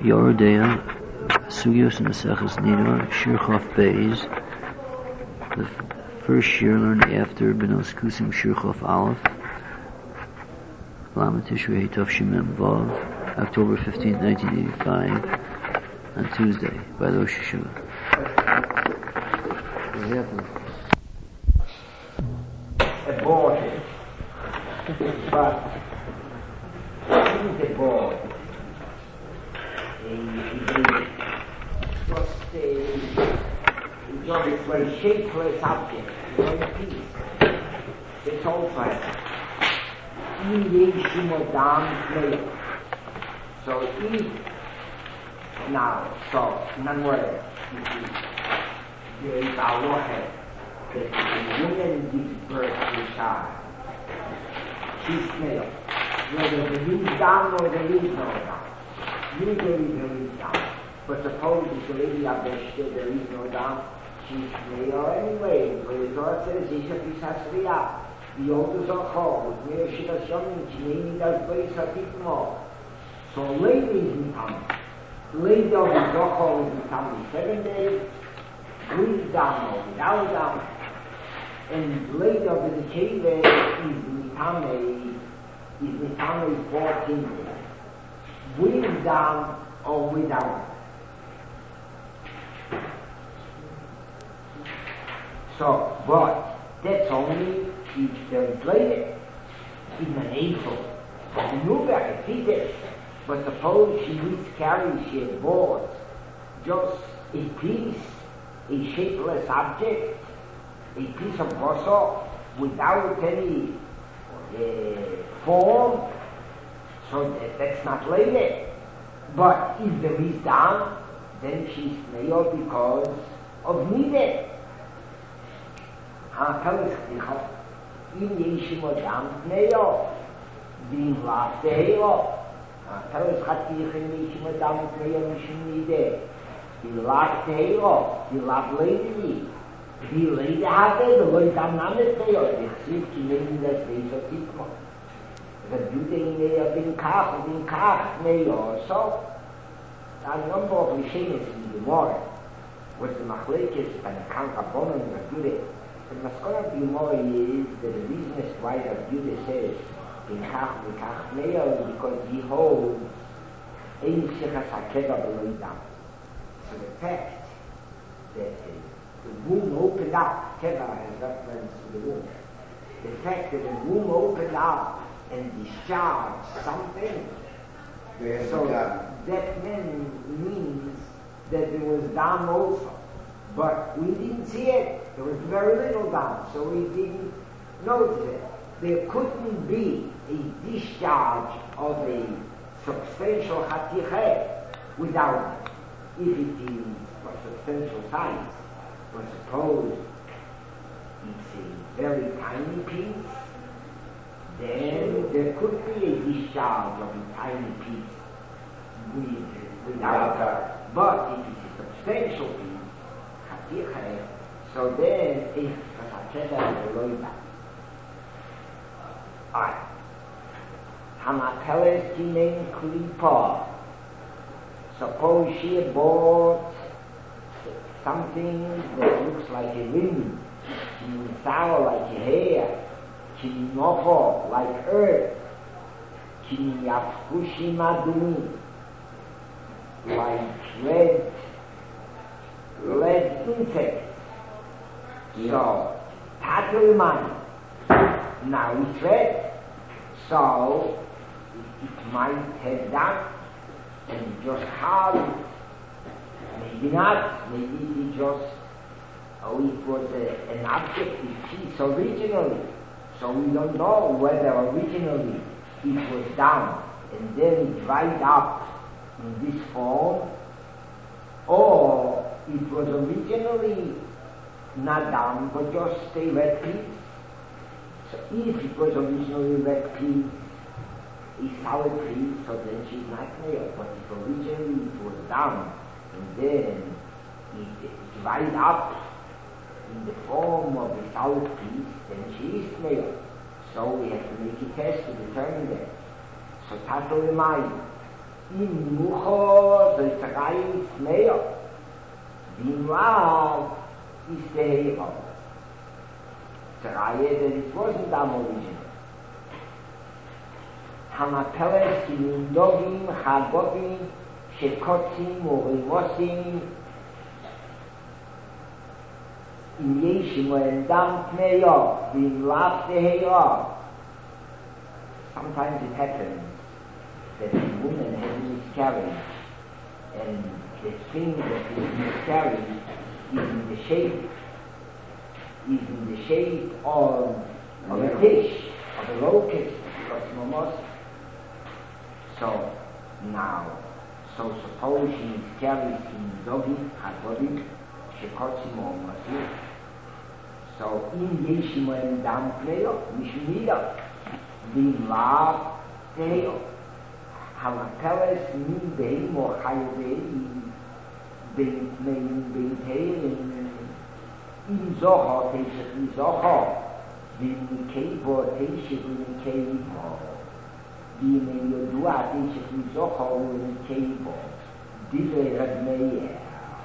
Yoredeya, Sugyos and Maseches Nida, Shir Chof Beis. The first year learned after Benos Kusim Shir Chof Aleph. Lamed Tishrei Tov Shemem Vav, October 15, 1985, on Tuesday, by Rosh Hashanah. What happened? Aborted. But he's aborted. It's just a shapeless object. It's not a piece. It's all fine. So if now, so non-word, there is a water that the woman gives birth to a child. She's male. Whether the leaves down or the leaves no down. Usually the leaves down. But suppose if the lady up there, there is no down, she's male anyway. But the Torah says, Isha Pisasriya. The oldest are called, Mea Shivas Yomim, Chinei does place Hatitmo. So lady is Mitam. Lady of the Zochor is Mitam 7 days, with down or without down. And lady of the Keva is Mitam 14 days. With down or without. So, but that's only if there is later in an angel. But the Nubach is it. But suppose she miscarries, she aborts just a piece, a shapeless object, a piece of bosso without any form, so that's not later. But if there is down, then she's male because of needed. אם יש עם אדם פניו, ואם לאפתהו, תלס חתיך אם יש עם אדם פניו משום נידה, ולאפתהו, ולאפלידי, ולידי הזה, ולא ידם נמתהו, דחסיב כי נגיד את זה תתמו. וביודי נהיה בין כך ובין כך פניו, so, a number of Rishonim in the Gemara, was the machlekes by the Kankabonim and Rav the Maskora of the Gemara is that the reason is why Rav Yudah says in Kach V'Kach Meir is because he holds Ein Shechas HaKeva B'Lo Yidam. So the fact that the womb opened up, Keva has reference to the womb. The fact that the womb opened up and discharged something, so that means that there was dam also. But we didn't see it. There was very little down, so we didn't notice it. There couldn't be a discharge of a substantial hatiche without it. If it is a substantial size, but suppose it's a very tiny piece, then there could be a discharge of a tiny piece without it. But if it's a substantial piece, so then if Hamateles Kinen Klipa, suppose she bought something that looks like a wind, sour like a hair, kinofo like earth, kinyafushimadumi like red insects. So, Tatulman, now it's red, so it might have that and just have it. Maybe not, maybe it just, it was an objective piece originally. So we don't know whether originally it was down and then it dried up in this form, or it was originally not down, but just a red piece. So if it was originally red piece, a solid piece, so then she's not male. But if originally it was down, and then it dried up in the form of a solid piece, then she is male. So we have to make a test to determine that. So Tato Lemai, in Mucho, so it's a guy in Smeyo. In Lav, is the Heiro. It's a guy that it wasn't that original. Hamapeles, Kindogim, Chagogim, Shekotzim, Urimosim, in Yeshim, when Dam Pneyo, in Lav the Heiro. Sometimes it happens that a woman has miscarried, and the thing that is miscarried is in the shape of a fish, of a locust, of momos. So now, suppose she miscarries in Dogi, Hagodim, Shekotzim or Masir. So in Yeshim and Dam Pneyo, Mishmida, the Lav Teo. Hamapeles min beim or Hayovei, beim Teirin, in Zohar, Teishach in Zohar, beim Keibo, Teishach in Keibo, beim Yodua, Teishach in Zohar, in Keibo, Divrei Reb Meir.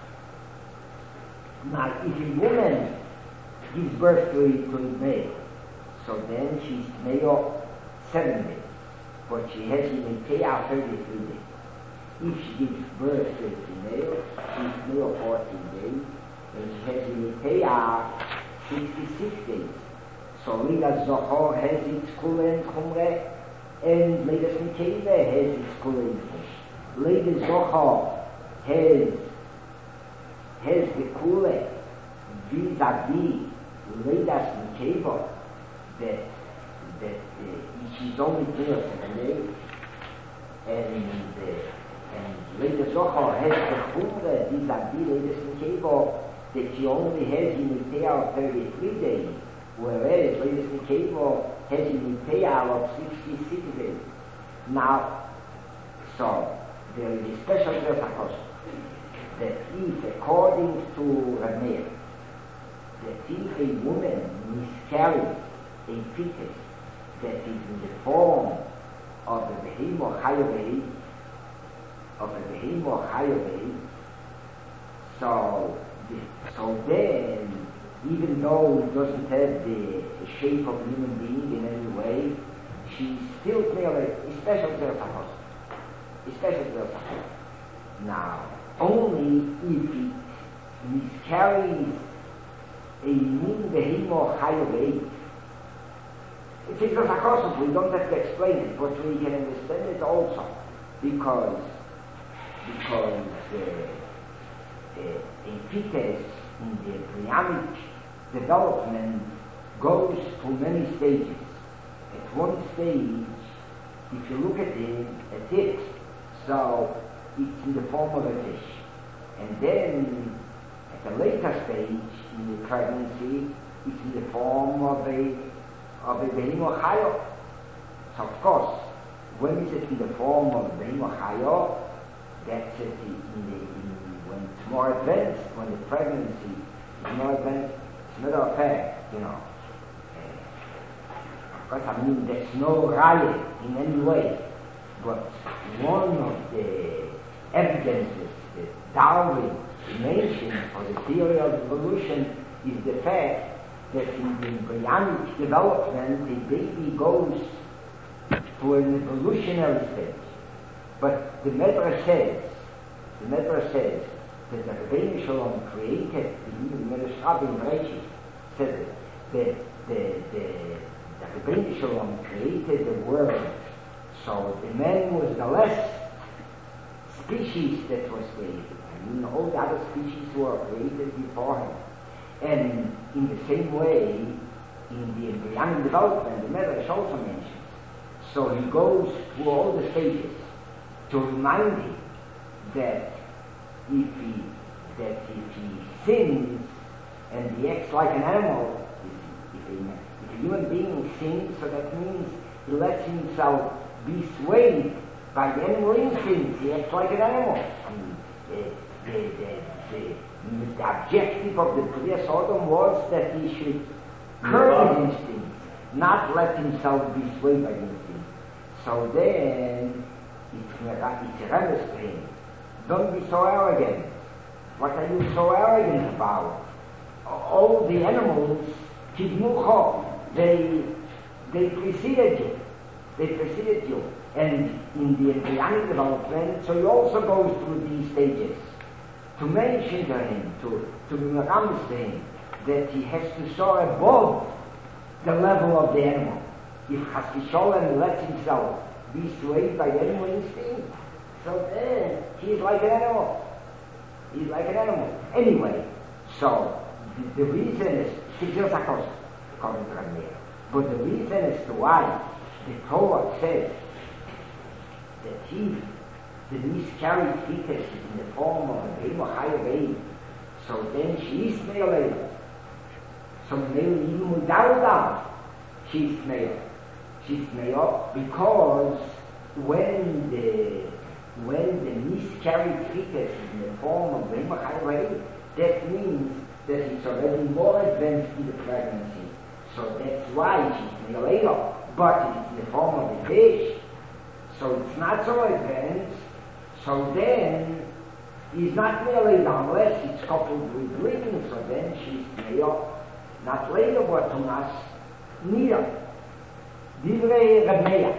Now, if a woman gives birth to a male, so then she's male 7 days, but she has in a 33 days. If she gives birth to a female, she's male 14 days, and she has in a 66 days. So Liga Zohar has its Kula and Chumre, and Liga Smikeva has its Kula and Chumre. Liga Zohar has the Kula vis-a-vis Liga Smikeva, that she's only there 7 days, and Leda Zohar has the Chumra vis-a-vis Leda Smikeva, that she only has in the tail 33 days, whereas Leda Smikeva has in the tail of 66 days. Now, so there is a special Zertakos that if, according to Rameir, that if a woman miscarries a fetus that is in the form of a behemoth Hayovei, so then, even though it doesn't have the shape of a human being in any way, she's still clearly a special Zertakos. Now, only if it miscarries a min behemoth Hayovei, it's a Zertakos, we don't have to explain it, but we can understand it also, because a fetus in the embryonic development goes through many stages. At one stage, if you look at it, so it's in the form of a fish. And then, at a later stage in the pregnancy, it's in the form of a behemoth chayo. So of course, when is it in the form of a behemoth chayo? That's it when it's more advanced, when the pregnancy is more advanced. It's not a fact, Of course, there's no riot in any way. But one of the evidences that Darwin mentioned for the theory of evolution is the fact that in the embryonic development, the baby goes to an evolutionary stage. But the Medrash says that the Rebbeinu Shalom created, the Medrash Rabbi in Reishi said that the Rebbeinu Shalom created the world, so the man was the last species that was created. All the other species were created before him. And in the same way, in the embryonic development, the Medrash also mentions. So he goes through all the stages to remind him that if he sins and he acts like an animal, if a human being sins, so that means he lets himself be swayed by the animal instincts. He acts like an animal. The objective of the Kriyas Sodom was that he should curb his instincts, not let himself be swayed by the instincts. So then it's a remes to him. Don't be so arrogant. What are you so arrogant about? All the animals, kidmucho, they preceded you. They preceded you. And in the embryonic development, so he also goes through these stages. To mention to him, to be to him, that he has to soar above the level of the animal. If Chas v'Sholem lets himself be swayed by the animal instinct, so then he's like an animal. He's like an animal. Anyway, so the reason is, according to Ramir, but the reason as to why the Torah says that the miscarried fetus is in the form of a baby or higher baby, so then she is male. So male even without that, she's male. She's male because when the miscarried fetus is in the form of a baby or higher baby, that means that it's already more advanced in the pregnancy. So that's why she's male. But it's in the form of a fish, so it's not so advanced, so then he's not merely unless it's coupled with living, so then she's male, not later, but to us, neither. Divrei Reb Meir.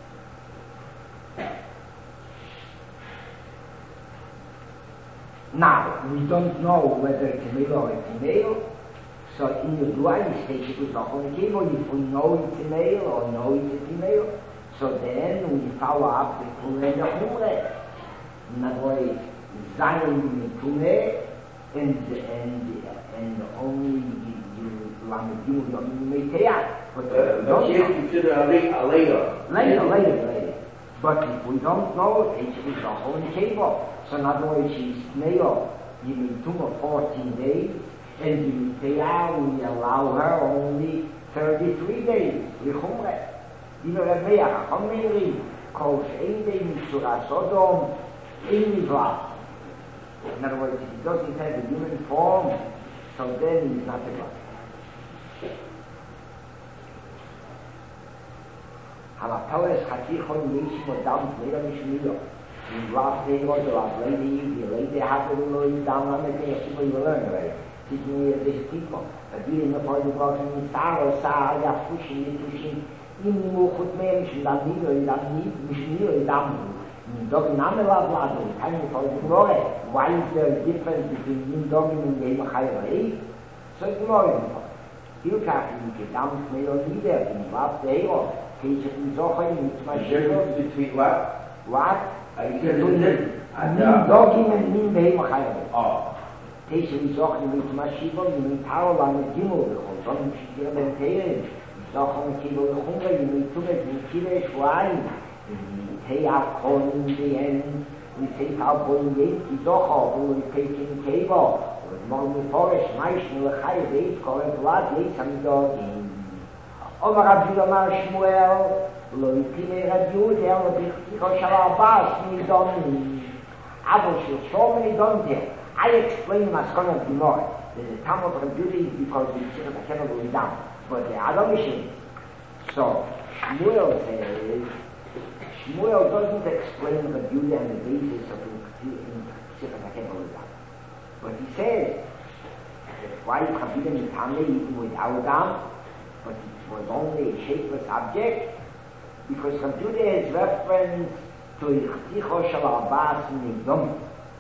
Now, we don't know whether it's a male or a female, so in the Dua, you state it was on the cable. If we know it's a male or know it's a female, so then we follow up the Tumeh and the Chumreh. In other words, Zayin Tumeh and only you Lamedim Yom Meiteah. But she is considered a later. Later. But if we don't know, it was on the cable. So in other words, she's male. You mean 2 or 14 days. And we allow her only 33 days. L'chumreh. Divrei Reb Meir, Chacham Meirim, kol she'ein dei mitzura Sodom, ein nivlat. In other words, if he doesn't have the human form, so then he's not a God. Halateles chatichon yeshim odam tleira mishmilo. In last day, what the last lady had to do down on the day, you learn already. Teaching me this people. But we in the part of God, in Sar, ya fushin, in Muchut Mensch, in dann Mishmilo, in Dog in Amelad, in time for the glory. Why is there a difference between Dog and the Machayah? So it's glory. Hilkach, in the Dam Melo Nieder, in Lab Deiro, Teach in Zochai, in Mishmilo. Between what? What? I said Dog and Nin Behi Machayah. Oh. Teach in Zochai, in Mishmilo, in Taro, in Gimel, in Zochai, in Mishmilo, Zochon Kilo Chumreh, you may do it, you kill it, why? We take our corn in the end, we take our bone yeki Zochon, we take in cable, we more Meforish, Maishnu, Lechai, Veis, Koren, Vlad, Yeis, Amidogim. Omer Rabbi Yomar Shmuel, Lo Yipime Rabbi Yudel, Lo Bichticho Shal Abbas, Midom, Abo Shil, so many don't there. I explain Maskon of Gemara, that the time of Rabbi Yudel is because we see that I cannot go down. But the other mission. So Shmuel says, Shmuel doesn't explain the beauty and the basis of the Psifat. But he says that why Chabila Mitame eaten with Adam, but it was only a shapeless object, because Chabila is reference to Ichticho Shal Abbas Nidom.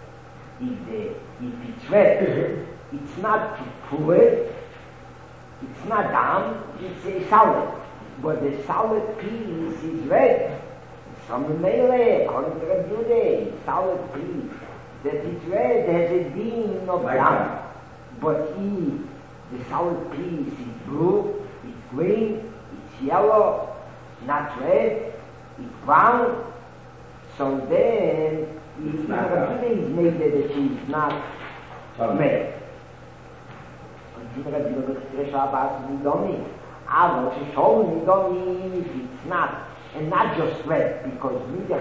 If it's red, it's not to prove it. It's not dam, it's a solid. But the solid piece is red. Some melee, according to Rabbi Yehuda, solid piece that is red has a being of dam. But the solid piece is blue, it's green, it's yellow, not red, it's brown. So then, Rabbi Yehuda is made that she's not made. It's not, and not just red, because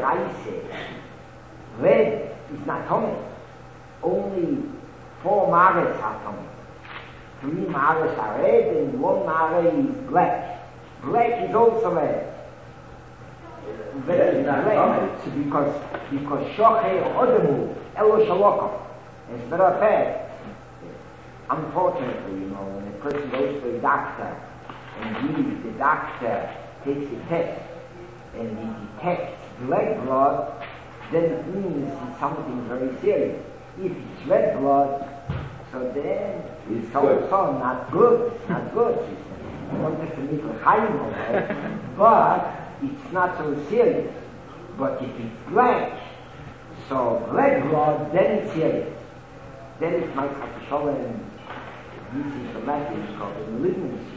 red is not tummy. Only 4 mares are tummy. 3 mares are red, and 1 mare is black. Black is also red. very black, because Shochei Odemu, Elo Shaloko. As a matter of fact, unfortunately, when a person goes to a doctor, and the doctor takes a test, and he detects black blood, then it means it's something very serious. If it's red blood, so then it's also not good. It's not good. It's not to make a high, but it's not so serious. But if it's black, so black blood, then it's serious. Then it might have to show and this is the language called the malignancy.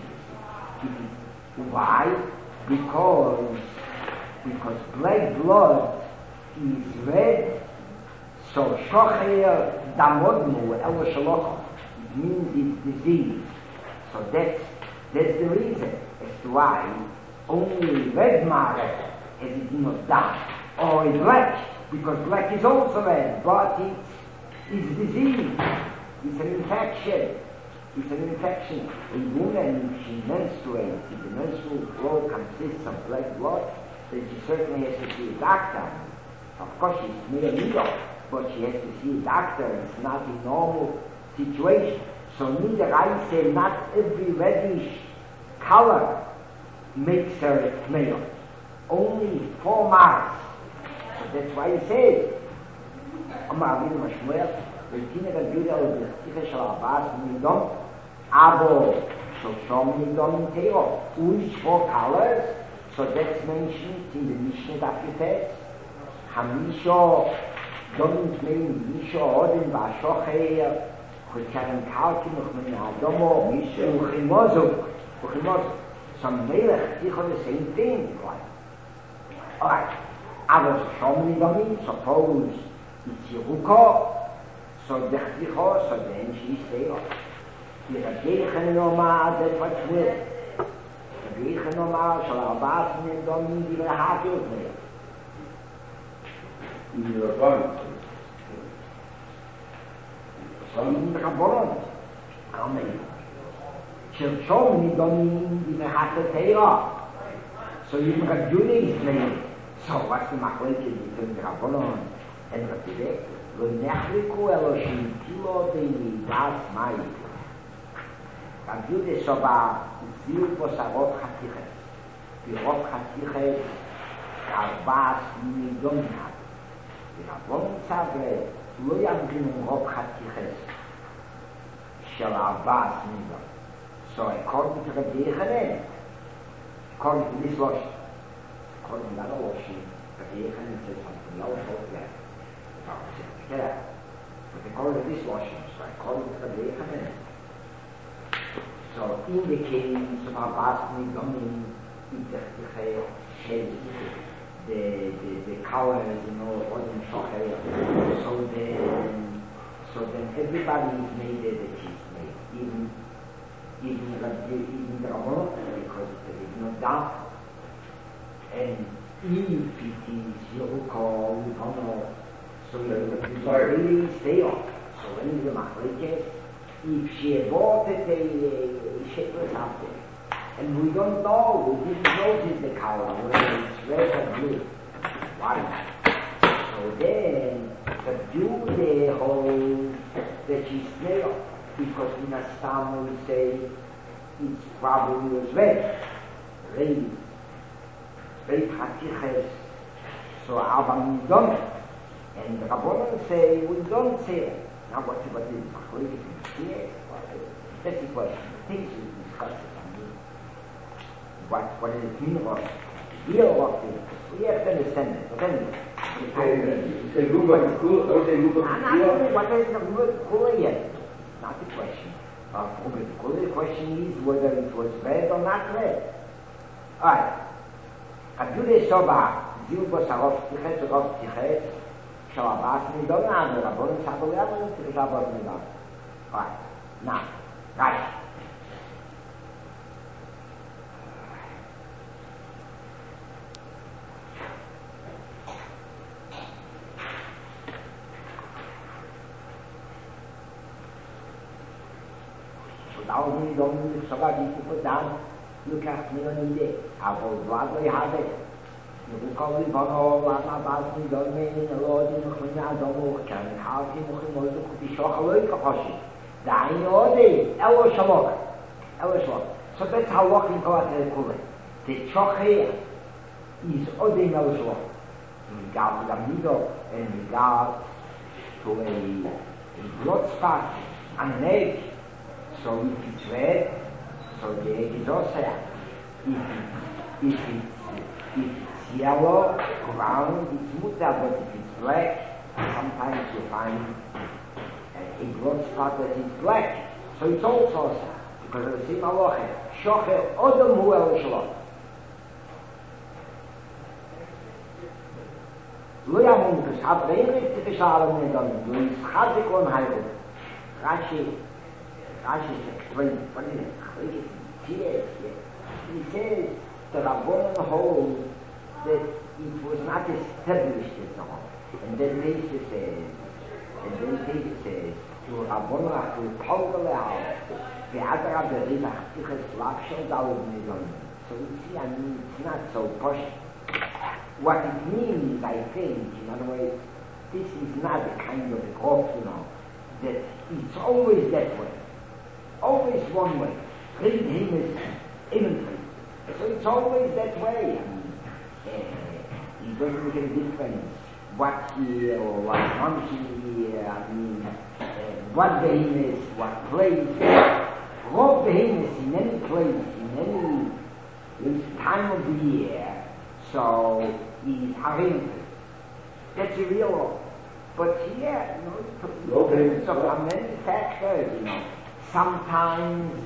Why? Because black blood is red, so shocher damodnu el shalocha. It means it's disease. So that's the reason as to why only red matter has it not done. Or black, because black is also red, but it's disease. It's an infection. It's an infection. A woman, if she menstruates, if the menstrual flow consists of black blood, then she certainly has to see a doctor. Of course, she's made a needle, but she has to see a doctor. It's not a normal situation. So neither I say not every reddish color makes her male. Only 4 marks. So that's why he says, Amar Avinu Mashmuel, V'tina Gavira L'Bechticha Shal Abbas Midom, Abo Shoshom Midom Teo. Which 4 colors? So that's mentioned in the Mishnah Dafifes. Hamisho Domit Mein Misho Odin V'Ashocher Chutcharim Kalki Nuchmin Adomo Misho Uchimozu. Some Melech Ticho the same thing. Alright. Abo Shoshom Midom, suppose it's Yeruko, so Dechticho, so then she's there. Yirageichen Nomad, that's what's with. Yirageichen Nomad, Shal Abbas Midom, Yivrahakil there. In the Rabban. In the Rabban. Amen. Shirshom Midom, Yivrahakil Teira. So Yivrahakil Judah is playing. So what's the machlekes between the Rabban and the Pideh? Lo nechliku elo shintilo deimidas mai. Rab Judah soba zil posarov chatiches. Pirov chatiches arbas midonat. The Rabban tzavre lo yamginu rov chatiches shel arbas midon. So according to Rabbi Yechanan, according to this logic, according to that logic, Rabbi Yechanan says something else altogether. But according to this logic, so according to Rabbi Yechanan, so in the case of Abbas Midom, the colors, wasn't shocher. So then everybody is made that she's made, even the Rabbanot, because there is no doubt. And if it is Yeruko, Lubano, so it really stay on. So when the machlekes, if she aborted a shepherd's after, and we don't know, we didn't notice the color, whether it's red or blue. Why? So then, the Jew holds that she's male, because in a stam we say it's probably was red. Red Hatiches, so Abba Midon. And the Rabbanon say, we don't say it. Now what is machlekes in here? That's the question. The things we discuss it. What does it mean about real or things? We have to understand it. But anyway, say Ruba is cool, don't say Ruba is cool. What is the word cooler yet? Not the question. The question is whether it was red or not red. Alright. Abdullah Soba, Zilbo Sarov Tichet, Sarov Tichet, Shalabas Midona, the Rabbanon Saboyam, the Shabbat Midon. Alright. Now, right. Now we don't somebody put down, look at me on the day. I will gladly have it. Because we want all that about me, don't mean in the Lord in the Khunya, don't walk, and how can you know the Shochaloy Kahoshi? The Ayode, Elo Shalok. So that's how walking go at the Kule. The Chochia is Odin Elo Shalok. In regard to the middle, and in regard to a blood spot and an egg. So if it's red, so the egg is also if it's yellow, brown, it's mutter, but if it's black, sometimes you find a blood spot that is black. So it's also sad, because of the same halacha. Shocher Odom Hu El Shalom. Lo yamun k'shab reirit t'k'shalom nedonim, lo yischazik on hayrom. Rashi explains, what is it? He says the Rabbanon holds that it was not established as all. And then Teisha says, to Rabbanon to Paul out, the Adra Beribach Tichas Lavshel Dalud Nedonim. So you see, it's not so posh. What it means, I think, in other words, this is not a kind of a growth, that it's always that way. Always one way. Read him is inventory. So it's always that way. It doesn't make a difference what year or what month year, what behemoth, what place. Rob behemoth in any place, in any time of the year, so is arranged. That's a real law. But here, there are many factors, Sometimes,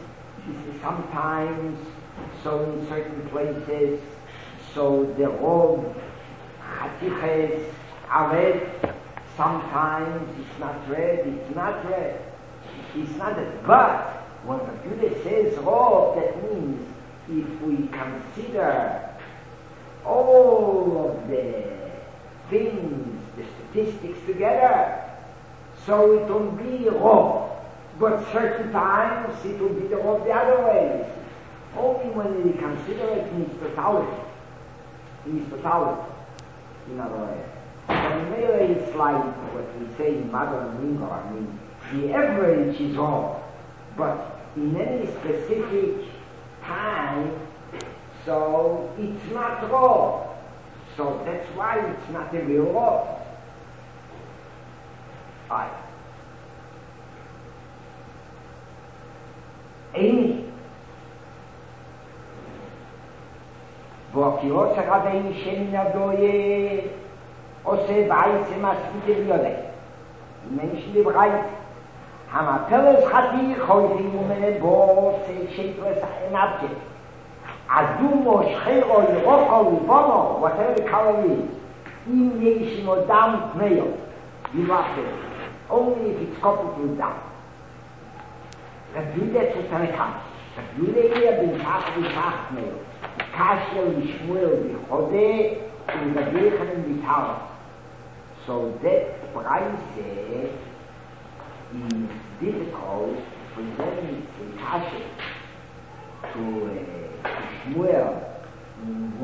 so in certain places, so the robe, chatiches, are red. Sometimes it's not red. It's not red. But when the Buddha says robe, that means if we consider all of the things, the statistics together, so it will be robe. But certain times it will be the other ways. Only when we consider it in its totality. In other words. So in Mele it's like what we say in modern lingo, the average is all. But in any specific time, so it's not raw. So that's why it's not a real raw. Alright. Amy. V'okirot sarabei shem yadoye ose b'ayitze maskite v'yodeh. Mensch libreit. Hamapeles chati choyvim umene bo se shepres enabje. Adumo shchero yiroko libono, whatever the color is. Im yesh no dam tmeyo. Only if it's coupled with dam. Rabbi zu Tanakam. Rabbi hier bin Tag wie Tag mehr. Kasher wie Shmuel wie Chode und Rabbi wie Tara. So that price is difficult for them to Kasher to Shmuel in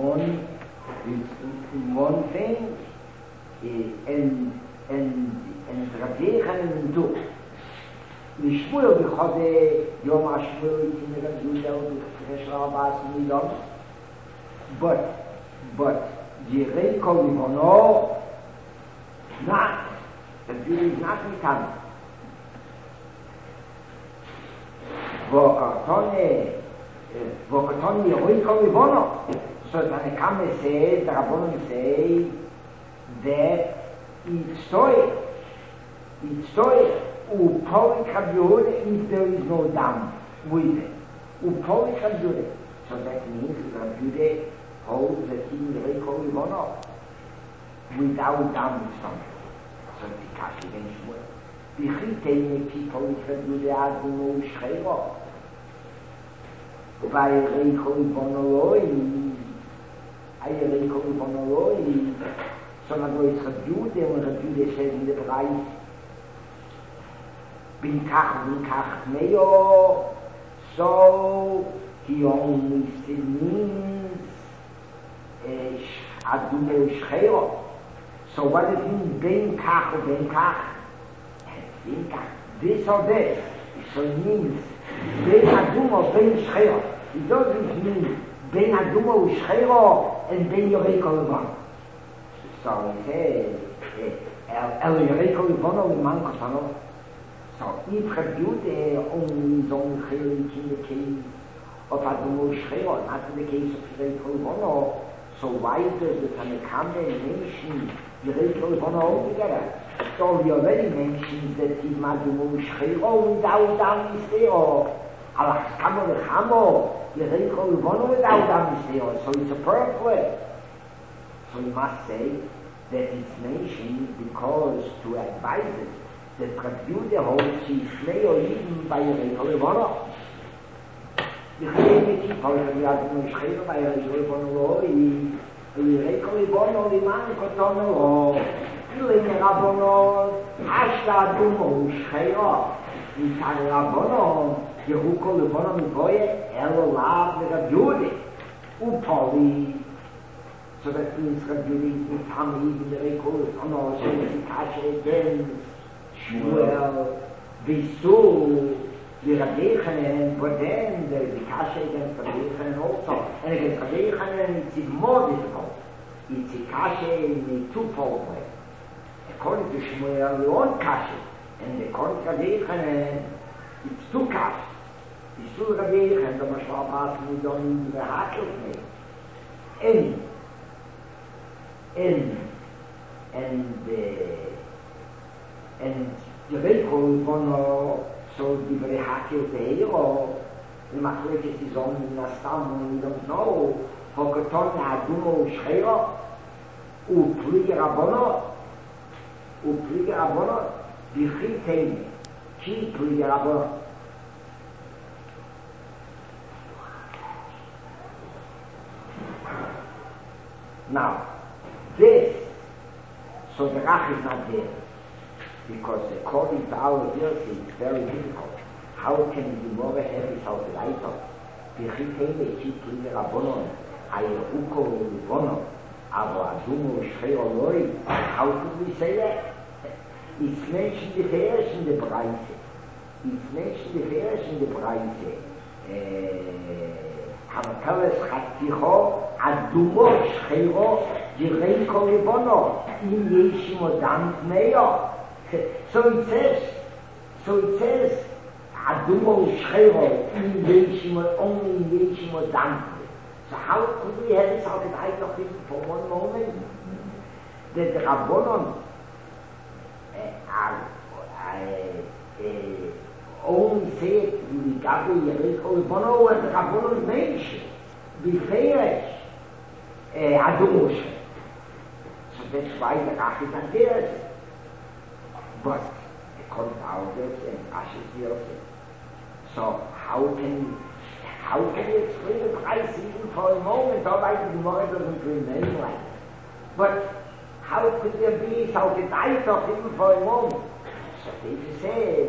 one thing and Rabbi in two. Mishmuel b'chode yom hashmuel itin Rabbi Yehuda u'Rabas Nidon. But Jirei kol libono not. The Jew is not mitam. V'karton Jirei kol libono. So Tanakam says, the Rabbanon say that it's story. Upolik Rabbi Yehuda if there is no dam with it. Upolik Rabbi Yehuda. So that means that Rabbi Yehuda holds that he will call Libono without dam with something. So the Kashi against Shmuel. Bichitei people with Rabbi Yehuda Adumo Ushchero. Vayerei kol Libono loi. Ayerei kol Libono loi. So now it's Rabbi Yehuda and Rabbi Yehuda says in the Bereich bin kach meyo, so he only means Adumo Shchero. So what does it mean, Ben Kach or Ben Kach? Ben Kach, this or this. So it means Ben Adumo, Ben Shchero. It doesn't mean Ben Adumo Shchero and Ben Yoreko Levon. So he says, El Yoreko Levon Leman Kotano. So if Rabbi only is only chelik in the case of Adumo Shchero, not in the case of Yoreko Levon, so why does the Tanakh mention Yoreko Levon altogether? So he already mentions that he's Adumo Shchero without Dam Yisrael. Al Chamo Lechamo, Yoreko Levon without Dam Yisrael. So it's a purpose. So we must say that it's mentioned because to advise it that Rabbi Yehuda holds she's Shnei even by Yoreko Levon. You can't make it for Adumo Shchero by Yoreko Levon. Yoreko Levon Leman Kotano. Ilin Rabbanon Ashla Adumo Shchero. Yitzhak Rabbanon Yehuko Levon Mivoye Elo Lav Rabbi Yehuda Upoli. So that means Rabbi Yehuda is Tamid Yoreko Levon. So it's Kasher against Shmuel Visu Rabbi Yechanan, but then there is Kasher against Rabbi Yechanan also. And against Rabbi Yechanan it's more difficult. It's a Kasher in a twofold way. According to Shmuel, we want Kasher. And according to Rabbi Yechanan, it's two Kasher. It's two Rabbi Yechanan, the Mashal Bas, we don't even have to make. And the Yoreko Levon, so the very hakel teiro, the machlekes is on in Astam, we don't know. Hokoton Adumo Shchero, Upli Rabbanon, Bichitein, Ki Pli Rabbanon. Now, this, so the Rach is not there. Because according to our verse, it's very difficult. How can the Gemara have his Alpelaito? Bichitein, Ki Pli Rabbanon, Ayehuko Levon, Avo Adumo Shchero Loi. How could we say that? It's mentioned the Ferish in the Breite. It's mentioned the Ferish in the Breite. Hamakalas Chatticho, Adumo Shchero, Yoreko Levon, in Yeshimo Dam Tmeyo. So it says, Adumo Shchero, in Yeshimo, only in Yeshimo Dam Tmeyo. So how could we have this? How could I talk even for one moment? That the Rabbanon only said regarding Yoreko Levon and the Rabbanon mentioned Bifeirish Adumo Shchero. So that's why the Rach is not there. But according to our verse and Ash's verse, so how can you explain the price even for a moment? Otherwise the Gemara doesn't remain like that. But how could there be so that I talk even for a moment? So they say,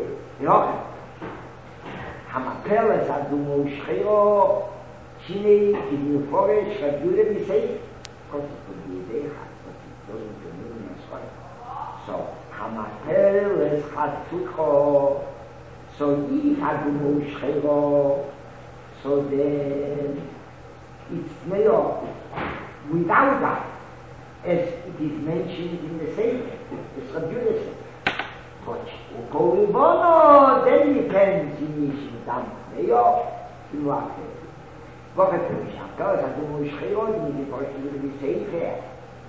Hamapelas Adumo Shchero, Shine, Kidin Foresh, Rabbi Yehuda Misei. Of course it could be a day, but it doesn't mean as well. So, Hamapelas Chatticho, so if Adumo Shchero, so then it's Tmeyo without that, as it is mentioned in the Sefer, it's Rabbi Yehuda said. But Yoreko Levon, then depends in Yeshim Dam Tmeyo, in what way. What if we have got Adumo Shchero, then the person will be Sefer,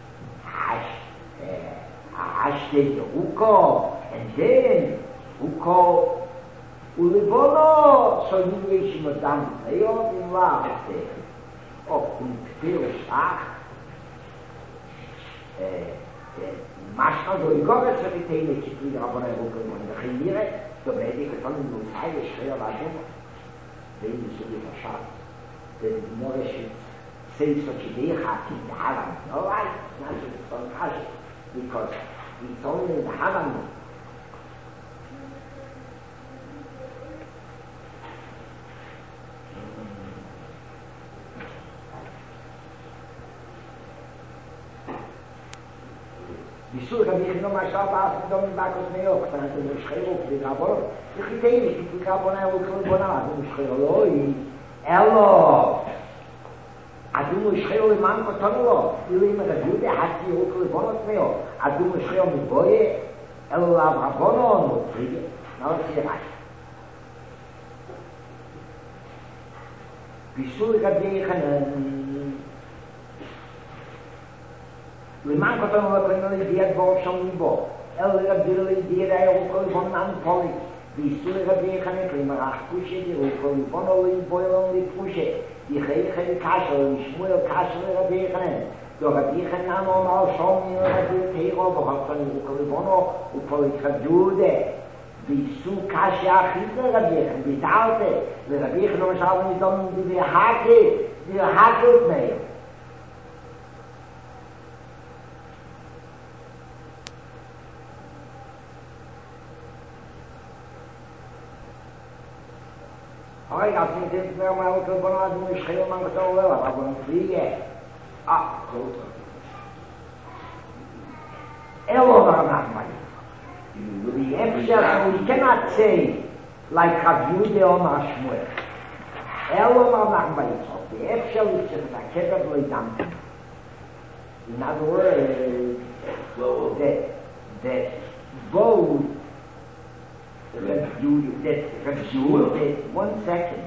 Ashte Yehuko, and then Yehuko Ulevono, so in Yeshim Dam Tmeyo, in what way. Oh, in Kfir Shach, Mashal do Igor es veriteine Kipli Rabbanai Yehuko Levon. The Chimire, the Bredi Keton in Lusai, the Shreya Vadum, the Yisugi Fashad, the Gemara say such a day, Hakim, the Haram. All right, not just on Kashi, because it's only in the Haram. Wieso habe ich noch mal schaut, was mit dem Bakos mir auch, dann hat er geschrieben, die Rabon. Ich hätte nicht, die Rabon auch Rabon, du schreibst, Ello. Adu schreibst im Mann Kotonlo. Du immer der Jude hat die auch Rabon mehr. Adu schreibst mit Boye, Ello Rabon und Friede. Na, was ist das? Wieso habe ich למען כתוב לפעמים לידיעת בו שם ליבו אלא לגדיר לידיעת היה הוא כל יבון ננפולי ויסו לגבי יחנק למרח פושה דירו כל יבון או ליבו אלון לפושה יחי קשר לשמואל קשר לגבי יחנק לגבי יחנן אומר שום לגבי תירו בחלקן כל יבונו וכל יחדודה ויסו קשר אחיד לגבי יחנק ביטלת לגבי יחנן משל ניתון להקל מאיר Oi, assim tem que uma outra bola de um esquema que está lá, para não fliege. Ah, gut. We cannot say like Rav or Mashmuel. The Efshel is just a kever loidam. In other words, that both one second.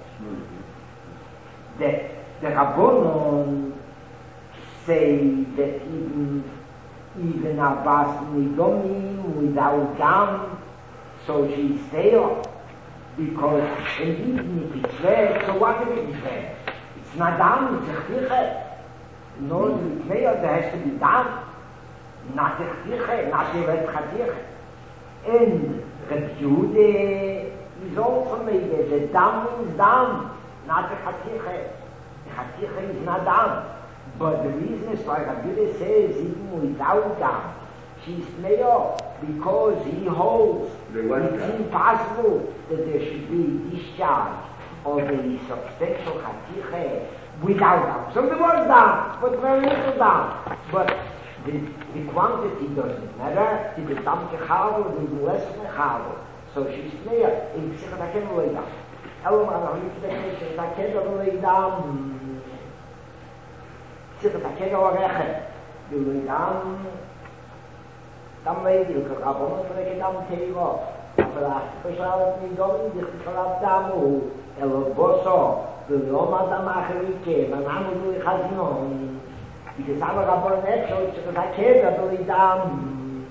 That the Rabbonon say that even Abbas Nidomim without gum, so she's stale because indeed it's red. So what if it's red? It's not dam, it's a chtiche. No, it's made there has to be dam, not a chtiche, not a red chtiche. And Reb Yehuda is also made that the dam is dam, not a chatiche. The chatiche is not dam. But the reason is why Reb Yehuda says even without dam, she's mayor because he holds it's impossible that there should be discharge of a substantial chatiche without dam. So there was dam, but very little dam. But the quantity doesn't matter. If the dam kechalo, the less kechalo. So she's clear in Psichataken Loidam. Elomar, Psichataken Loidam. Psichataken Orechet. The Loidam. Dam Lady, the Rabbonon, the Dam Teivo. After Peshalat Nidom, the Peshalat Damu, Eloboso, the Loma Dam Achrike, Manamu Chazinon. Because our Rabbonon Epshel, Psichataken Loidam.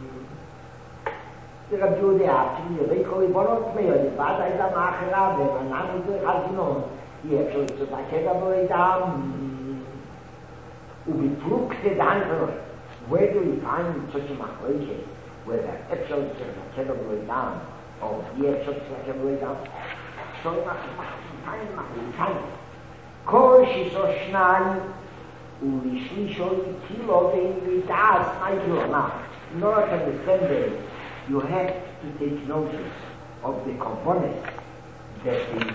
The Reb Yehuda actually, they call it Bonot Meir, the Bada is a Machera, the Manan is a Chazinon, he actually is a Takeda Boidam, Ubiflukte Danzeroi. Where do we find such a Machloike, where the Epshel is a Takeda Boidam, or the Epshel is a Takeda Boidam? So we find Kol Shiso Shnai, Ulishlisho Kilo, they das, my dear. Now, in order to understand this, you have to take notice of the components that the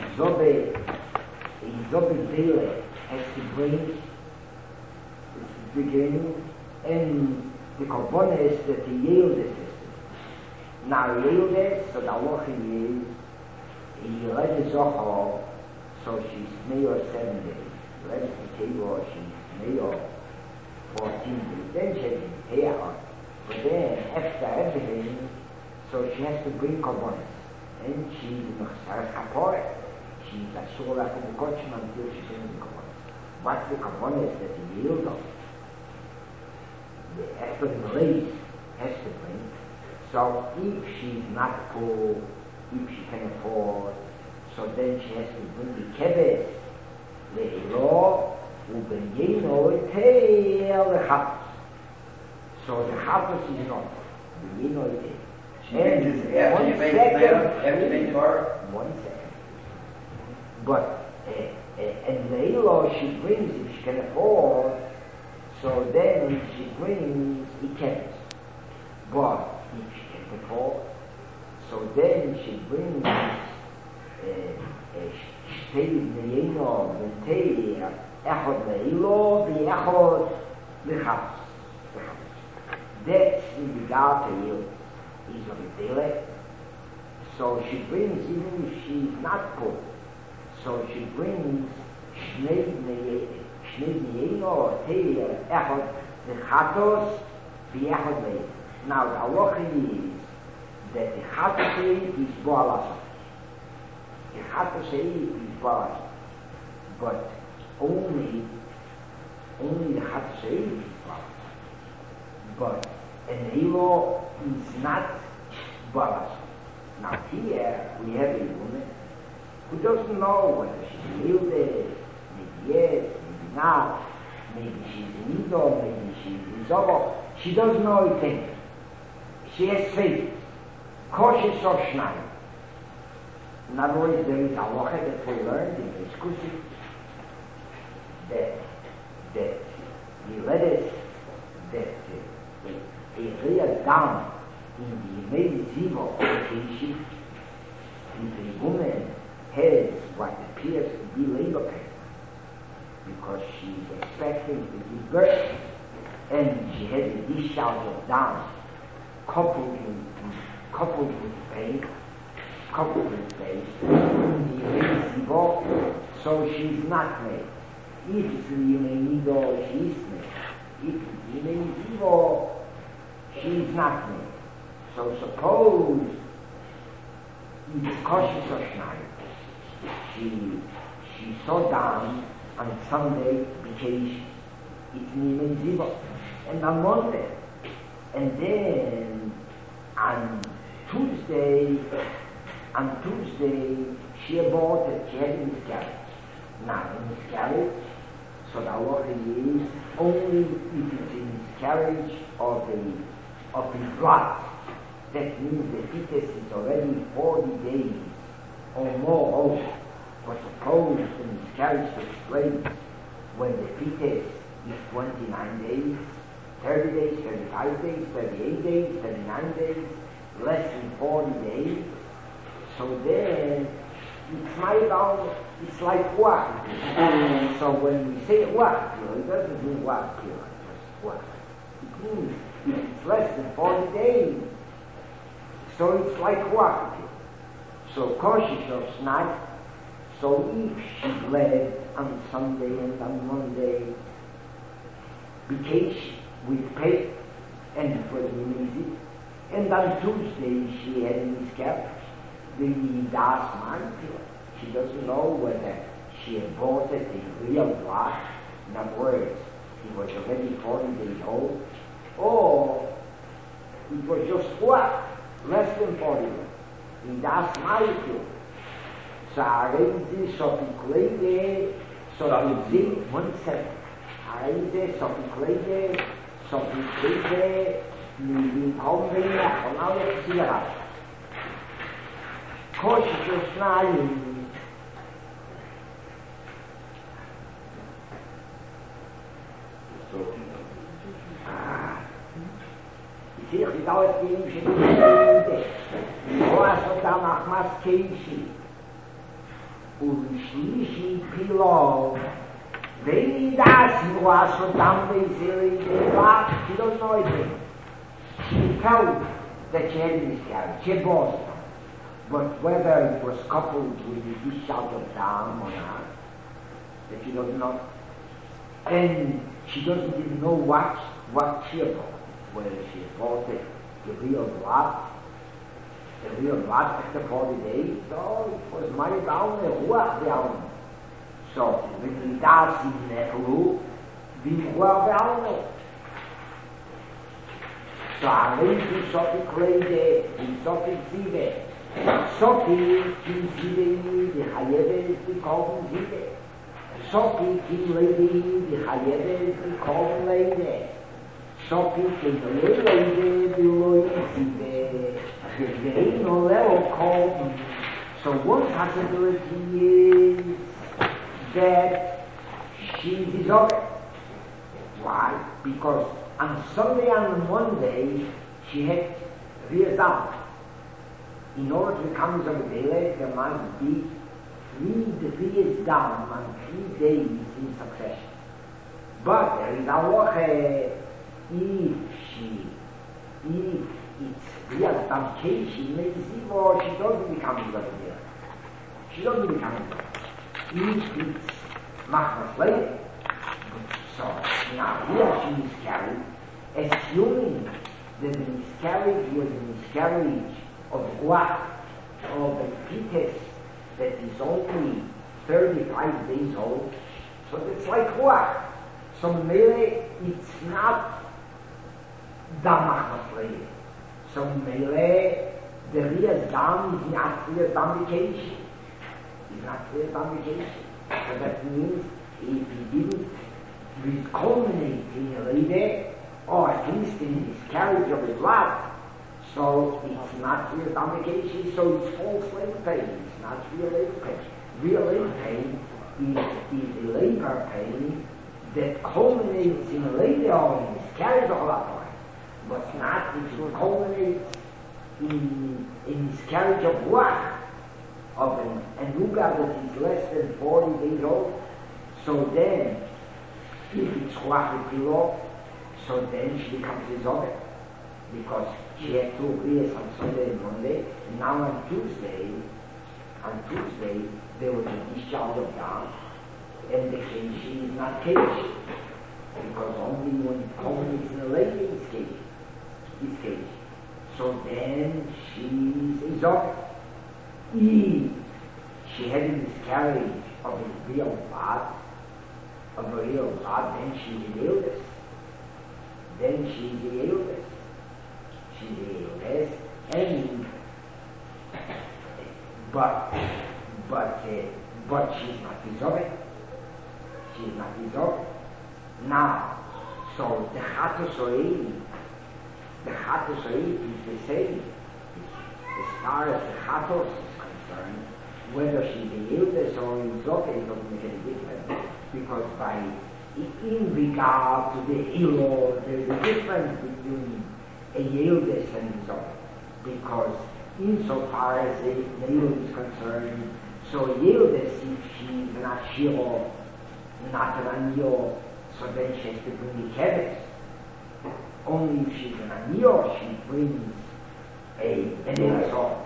Zobe Dele has to bring its beginning and the components that the Yildes system. Now Yildes, so the Allah is, he led the Zohar, so she's mayor 7 days. Led the table, she's mayor 14 days. Then she has the hair. But then, after everything, so she has to bring components. And she's in Chsaras Kapore. She's a Shula from the Kochim until she brings the components. What's the components that the yield of? The expert Malays has to bring. So if she's not poor, if she can afford, so then she has to bring the Kebes, the Elo, Ubenyeno, Teil, the Chapus. So the Chapus is not. The Yeno, Teil. And after you make the bar? 1 second. But and the Elo she brings if she can afford, so then she brings Ikebes. But if she can't afford, so then she brings Shtei Neyeno V'Tei Echod Le'ilo V'Echod L'Chapus. That's in the garden is of a daily. So she brings, even if she's not poor, so she brings Shnei Neino or Teir Echad the Chatos the Echad Leib. Now the halacha is that the Chatos is Boalas. The Chatos is Boalas. But only the Chatos is Boalas. But an Elo is not Boalas. Now here we have a woman who doesn't know whether she's a Hilde, maybe yes, maybe not, maybe she's an Ido, maybe she's a Zobo. She doesn't know a thing. She has faith. Cautious of Shnai. In other words, there is a halacha that we learned in the discussion that the letters that a real down in the Medzivo occasion, if a woman has what appears to be labor pain, because she's expecting to give birth, and she has a discharge of down, coupled with pain, in the Medzivo, so she's not made. If it's the Yemenido, she is made. If it's the Medzivo, she's not made. So suppose it's cautious of Shnai. She saw down on Sunday vacation. It's Nimen Ziva. And on Monday. And then on Tuesday she aborted. She had a miscarriage. Now a miscarriage, so the halacha is only if it's a miscarriage of the blood. That means the fetus is already 40 days or more old. But suppose the miscarriage takes place when the fetus is 29 days, 30 days, 35 days, 38 days, 39 days, less than 40 days. So then, it's like what? So when we say what, it doesn't mean what, just what. It means if it's less than 40 days, so it's like what? So cautious of Shnai. So if she bled on Sunday and on Monday, vacation with pain, and it was easy, and on Tuesday she had a miscarriage, the Das man, she doesn't know whether she aborted a real blood, in other words, he was already 40 days old, or it was just what? Less than 40 days. In Das molecule. So Areze, Sophiclede, Sophiclede, 1 second. Areze, Sophiclede, Sophiclede, Nivinkombe, und alle Zigaretten. Cautious Schneiden. Ich dauert die Imsche nicht. Was hat da nach Maskeishi? Und Schlishi Pilov. Wenn das was hat da she doesn't know anything. She felt that she had miscarriage. She bought it. But whether it was coupled with the discharge of dam or not, that she doesn't know. And she doesn't even know what she bought. Whether she bought it, the real blood after 40 days, so it was my down the Ruach down. So when we das in Nehru, we were down. So I went to Sophie Klede, in Sophie Zive. Sophie Kim Zive, the Hayebe, the Kolben Zive. Sophie Kim Lady, the Hayebe, the Kolben Lady. Sophie Kim Lady, the Loisive. There ain't no level called. So one possibility is that she is disordered. Why? Because on Sunday and Monday she had rears down. In order to become of a daily, there must be 3 rears down on 3 days in succession. But there is a law if Damkeshi, Mezivo, she doesn't become Zobir. She doesn't become Zobir. It's Machmas later. So, now here she miscarried, assuming that the miscarriage was a miscarriage of Ruach, of a fetus that is only 35 days old, so it's like Ruach. So Mele, it's not Damach Maslei. So Mele, the real Dam is not clear Damnication. It's not clear Damnication. So that means if he didn't culminate in a lady, or at least in his carriage of his blood, so it's not real Damnication, so it's false labor pain. It's not real labor pain. Real labor pain is the labor pain that culminates in a lady or in his carriage of blood, but not if it culminates in his carriage of Ruach, of an Anuga that is less than 40 days old. So then, if it's Ruach Kilo, so then she becomes his other, because she had 2 beers on Sunday and Monday, and now on Tuesday, there was a discharge of Dam, and the Keshi is not Keshi, because only when it culminates in a lady is Keshi. So then she's a Zot. If she had a miscarriage of a real blood, then she's an illness. And but she's not dissolved. Now, so the Chatos Oedi is the same. As far as the Chatos is concerned, whether she's a Yildes or in Zote, it doesn't make any difference. Because in regard to the Ilo, there's a difference between a Yildes and a Zote. Because insofar as the Ilo is concerned, so Yildes, if she's not Shiro, not an Anio, so then she has to bring the Keves. Only if she's an Anio, she brings an Elazor.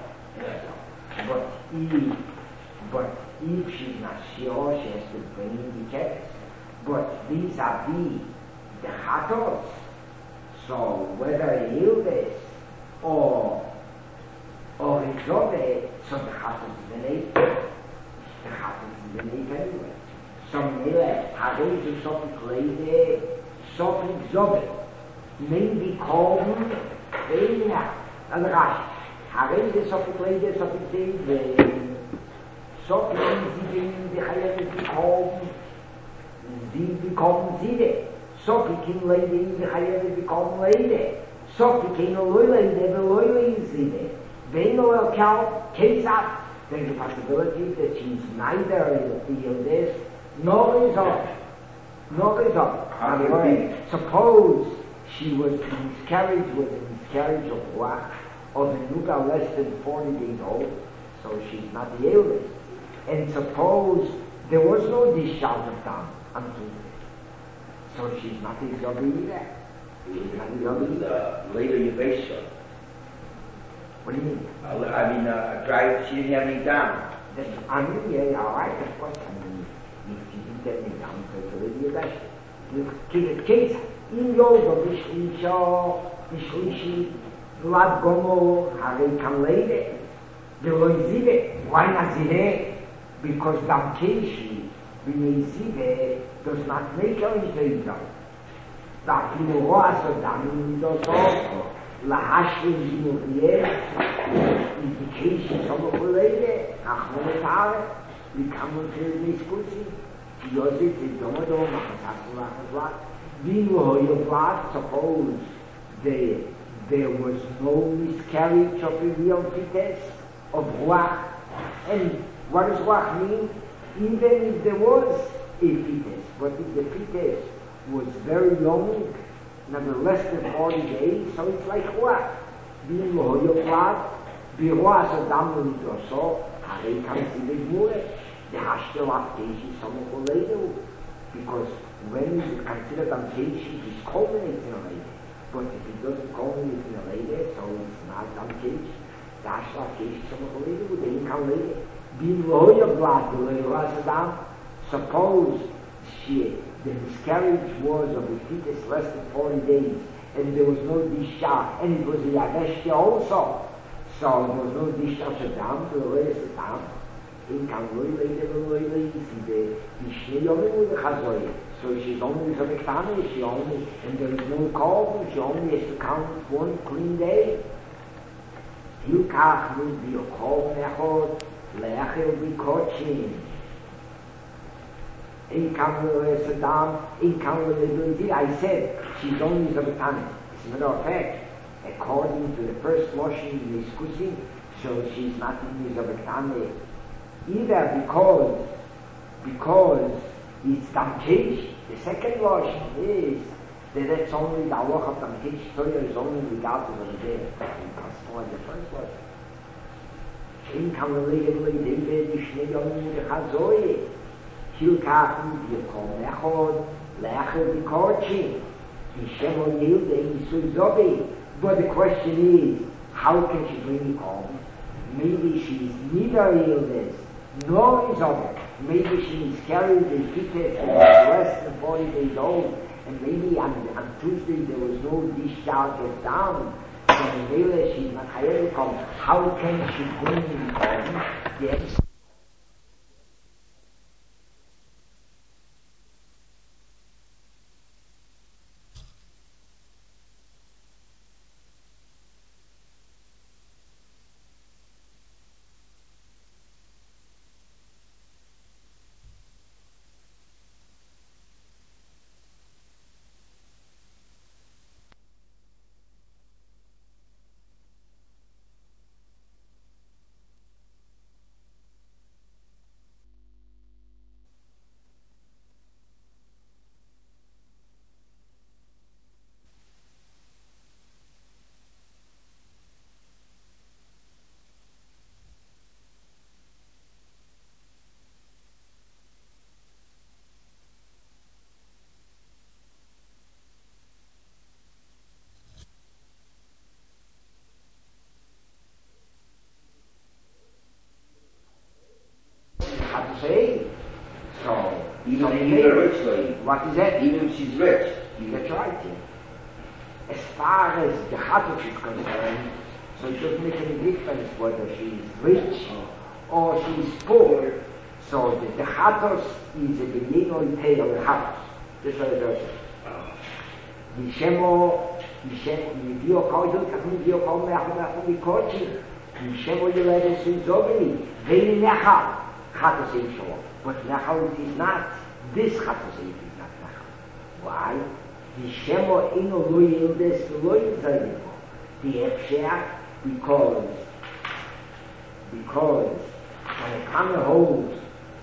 But if she's not Shiro, she has to bring the Keves. But vis-a-vis the Chatos, so whether a Yildes or a Zode, so the Chatos is an eight. The Chatos is an eight anyway. So Mele, Harei Sopik Leide, Sopik Zode, maybe called Veina, and Rash. Harei Sopik Leide, Sopik Zeide, Sopik Zide, the Hayat bekommen, Sie bekommen Zide. Sopik in Leide, the Hayat bekommen Leide. Sopik in Leide, the Leide is Zide. Veino El Kal, Kesat, there's a possibility that she's neither a Yildes nor is up. Suppose she was miscarriage of Ruach of a Nuga less than 40 days old, so she's not the Yildes. And suppose there was no discharge of Dam on Tuesday, so she's not the Zobi either. She's not the Zobi either. Later Yavesha. What do you mean? She didn't have any down. Alright, of course, if she didn't have any down, so it's already a best. The case, in Yoga, Vishlishi, Vlad Gomo, Harei Kam Leide, Veloy Zive. Why not Zive? Because Damkeshi, B'nei Zive, does not make her into Yidam. Dafilu Roas, Damin Midoso, Lahashim Zinuvriel, indication of a lady, Achmonetare, we come to the discussion, Yosef is Domodo, Machasakulach, Vino Yopat, suppose there was no miscarriage of a real fetus of Ruach. And what does Ruach mean? Even if there was a fetus, but if the fetus was very young, number less than 40 days, so it's like Ruach. Being Yopat, Biroas Adam Lidoso, Harei Kamsi Begmure, the Hashtel Afkeshi, someone will later, because when is it considered Amkeshi, it culminates in a lady. But if it doesn't culminate in a lady, so it's not am Tisch, da war Tisch zum Kollegen, wo den kann legen. Bin loyal blood, suppose the miscarriage was of the fetus less than 40 days, and there was no discharge, and it was a Yaveshti also. So there was no discharge of dam, the rest of dam. In Kangloi later, the Shneyomim with the Chazoy. So she's only for the Ktane, she only, and there is no cold, she only has to count one clean day. Hilkach will be a cold mechod, Leachel be coaching. In Kangloi Saddam, in Kangloi, I said, she's only for the Ktane. As a matter of fact, according to the first motion in discussing, so she's not in the Ktane. Either because it's Damkesh, the second version is that it's only the Awach of Damkesh, Torah is only regarded over there. That's why the first version. In Kamalei, the Shneyomim, the Chazoy, Hilkachen, the Kol Mechod, Leachel, the Korchi, the Shemon Yilde, the Suzobi. But the question is, how can she bring it home? Maybe she's neither Yildes, nor is of it. Maybe she is carried the fetus and less than 40 days old, and maybe on Tuesday there was no discharge of down, so maybe she's not hired to come. How can she bring it home? Yes. So, even a rich lady. What is that? Even if she's rich. That's right. As far as the Chatos is concerned, so it doesn't make any difference whether she's rich or she's poor. So the Chatos is a Benino Itei of the Chatos. That's what it does. The Shemo, the Dio Koidel, Kachim Dio Koidel, Kachim Dio Koidel, the Shemo Yeledes in Zogini, Veni Nechal, Chatos Eid Shalom. But Nechal it is not. This Chatos Eid is not Nechal. Why? The Shemo Ino Lo Yildes Lo Yilzayimo. The Efsheh, because when a Kame holds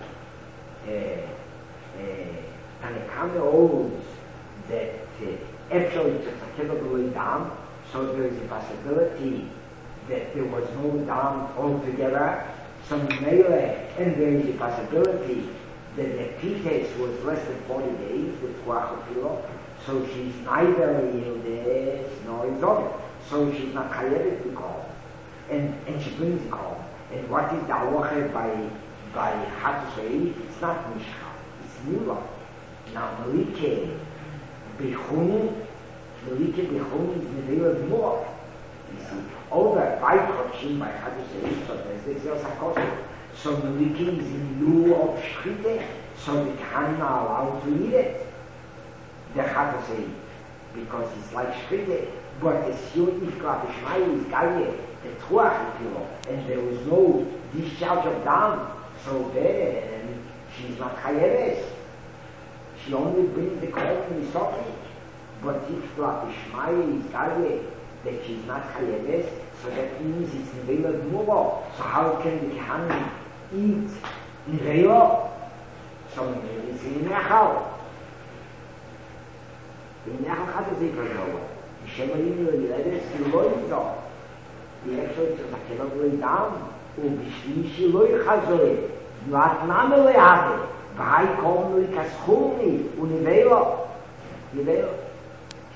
that Efsheh is a capable dam, so there is a possibility that there was no dam altogether, some melee, and there is a possibility that the fetus was less than 40 days, the Tuachopilo, so she's neither Yildes nor Izobet. So she's not chayevet to call, and she brings it home. And what is the halacha by Chatzos? It's not mishcha, it's nila. Now Melike Bechun is Nevela more. You see, over 5 Chodshim by Chatzos, so there's the Zil Sakosu. So Melike is in lieu of Shchite, so the Kohanim are allowed to eat it. The Chatzos, because it's like Shchite. But the Siyot Ifkla B'Shmai is Gaye, the Tuach Ifilo, and there was no discharge of dam, so then she's not Chayeves. She only brings the Kohen in Isoki. But Ifkla B'Shmai is Gaye, that she's not Chayeves, so that means it's Nevela D'Mubo. So how can the Kohanim eat Nevela? So it's in Nechal. In Nechal Chatzos Iflo. Shemayim Yeledes Loi Zor. The Efsheh is a Kevach Loi Dam, Ubishlishi Loi Chazoi, Nuat Name Loi Ave, V'hai Kom Loi Kaschumi, Univelo.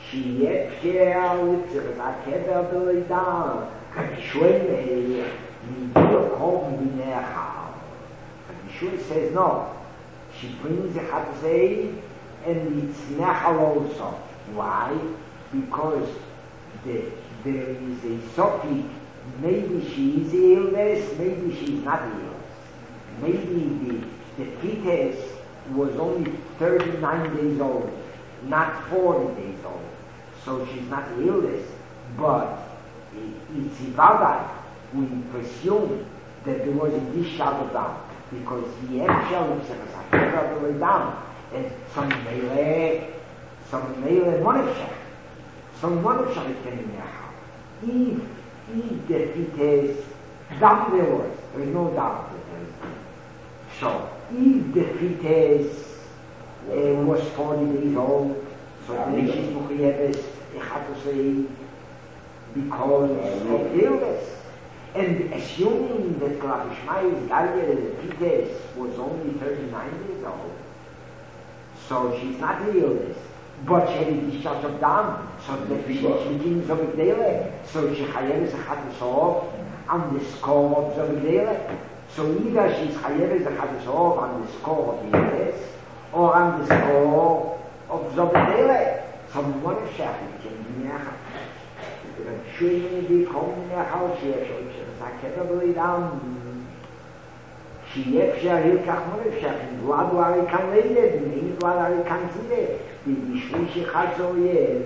שיהיה אפשר צריך הקבר בלידם, כשווי מביא קום בני החר. Yeshua says no. She brings the chatzei and it's nechal also. Why? Because there is a sophic, maybe she is illness, maybe she is not illness. Maybe the fetus was only 39 days old, not 40 days old. So she's not illness, but it's ibadah. We presume that there was a discharge of that because the actual is down and some melee and one of some one of Shach can be now. If the fetus, doubt there is no doubt that there is. So, if the fetus was 40 days old, so then she's mukhiyabes, I have to say, because of illness. And assuming that Kalafishmai's Galia, the fetus, was only 39 days old, so she's not illness. But she had a discharge of dam, so that she begins of a daily. So she chayev is a chatusov on the score of the daily. So either she's chayev is a chatusov on the score of the illness, or on the score of the daily. So one of Shafik can be now. Shouldn't be coming in a house here, so it's a capable down. שיהיה אפשר כך מאוד אפשר, דואד הוא הרי כאן לילה, ומין דואד הרי כאן תילה, ובשביל שחד זו יהיה.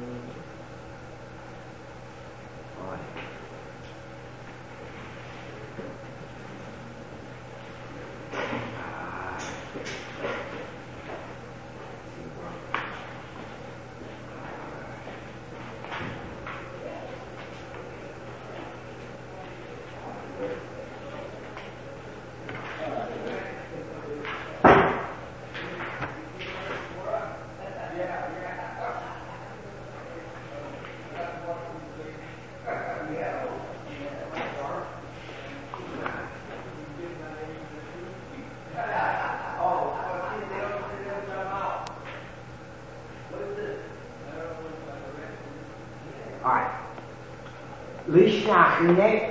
Lishnachine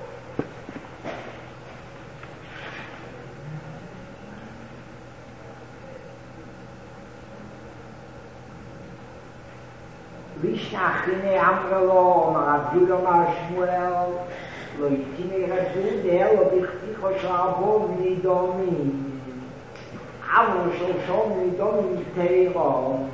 Amralo, Rabbi Mar Shmuel, lo itine Rabbi lo bichticho shabo nidomin. Avo shoshom nidomin teiro.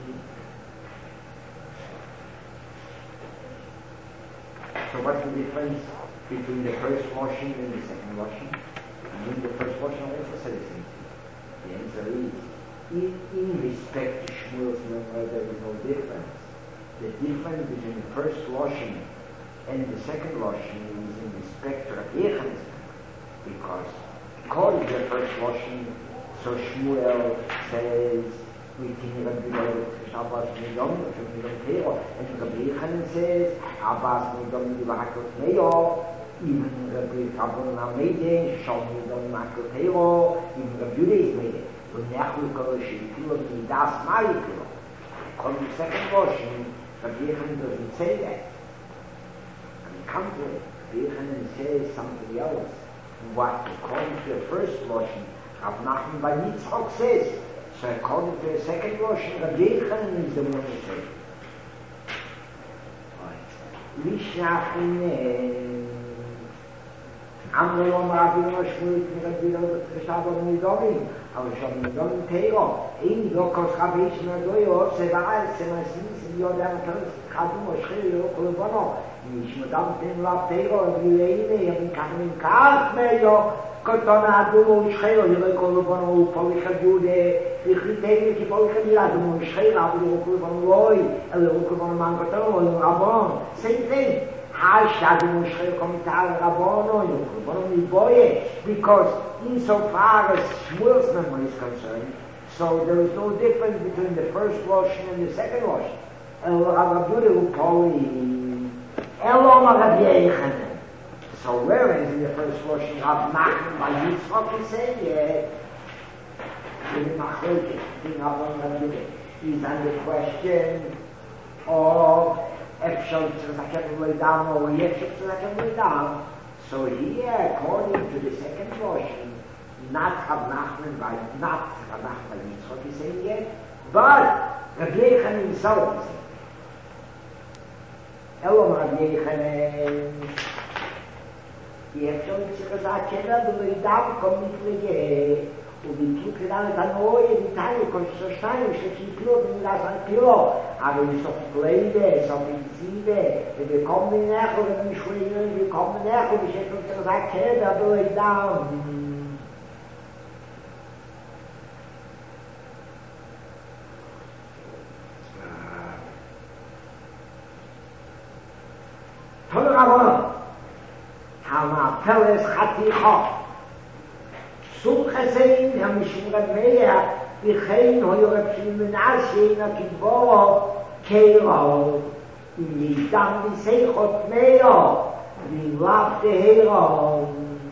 So what's the difference between the first washing and the second washing? I mean, the first washing also said the same thing. The answer is, in respect to Shmuel's memory, there is no difference. The difference between the first washing and the second washing is in respect to Rabbi Yechan's memory. Because according to the first washing, so Shmuel says, within Rabbi Shabbos Nidom, and Rabbi Yechanan says, Abbas Nidom Nidom Neo, even Rabbi Kabbalah Namede, Shom Nidom Makoteo, even Rabbi Yudah is made it. When Yachul Koloshi, Kilo Nidas Marikilo. According to the second washing, Rabbi Yechanan doesn't say that. And the contrary, Rabbi Yechanan says something else. What, according to the first washing, Rav Nachman Bar Yitzchok says, so according to the second washing, Rabbi Yechanan is the one who says it. Lishnachine Amrayom Rabbi Shmuel Rabbi Shabbat Nidomin, aber schon Nidomin Teiro, in Dokos Chavish Nadoyo, Sevaal, Semasis, Yodam Tons, Chadum, Oshchir, Kolobono, Nishmadam Ten Lab Teiro, Vileine, Yavin Kamin Kach Meyo, Kotona Adumo, Oshchir, Yavin Kolobono, Policha Jude, Vichitei, Ki Policha Jude, Adumo, Oshchir, Adumo, Kolobono Loi, Elo Kolobono Mangotono, Rabon, same thing. Because insofar as Shmuel's memory is concerned, so there is no difference between the first washing and the second washing. So whereas in the first washing Rav Nachman Bar Yitzchok is saying, he's on the question or Efshon Tzakakem down or Yefshon Tzakakem down. So here, according to the second portion, not Rav Nachman Yitzchok is saying yet, but Rav Yechon himself is saying. Elom Rav Yechon, Yefshon Tzakakem down, kommt nicht mehr. Und die Kippe dann mit der neue Detail, konnte ich so stein, ich hätte die Kilo, bin das ein Kilo. Aber ich so viel Kleide, so viel Siebe, wir kommen nach, und wenn ich schwöre, wir kommen nach, und ich hätte uns gesagt, hey, da bin ich da. Tolle Rabon, Tama Peles Chaticha, Sum Chesed, haben ich schon mehr, wie kein Heuer Pschilmenasche, in der Kibor, Keiro, in die Damm, die Seichot mehr, wie Laf de Hero.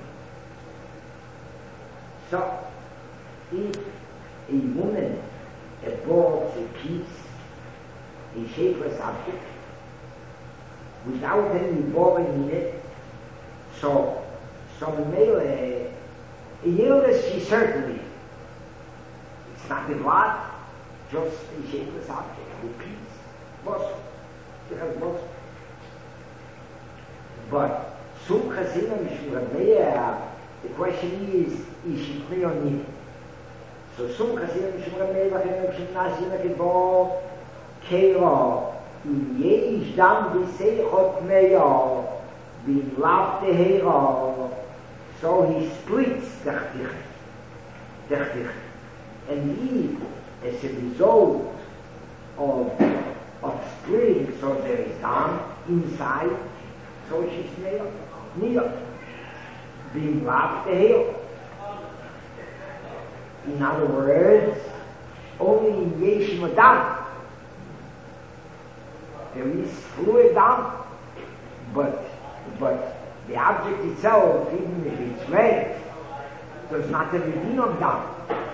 So, if a woman, a brought a piece, a shapeless object, without any boring in it, so some male, a illness she certainly, it's not the blood, just a shapeless object, a piece, muscle, it has muscle. But some Chassidim Mishmur, the question is she clear on it? So some Chassidim Mishmur, Mishmur Kibor, Keiro, in Yesh Dam B'Seichot Meir, Bin Lav Tehera, so he splits Dechtich. And he, as a result of splitting, so there is Dam inside, so she's near. Being Lav Tehera. In other words, only in Yesh Madam, there is fluid down, but the object itself, even if it's red, does not have a din of down.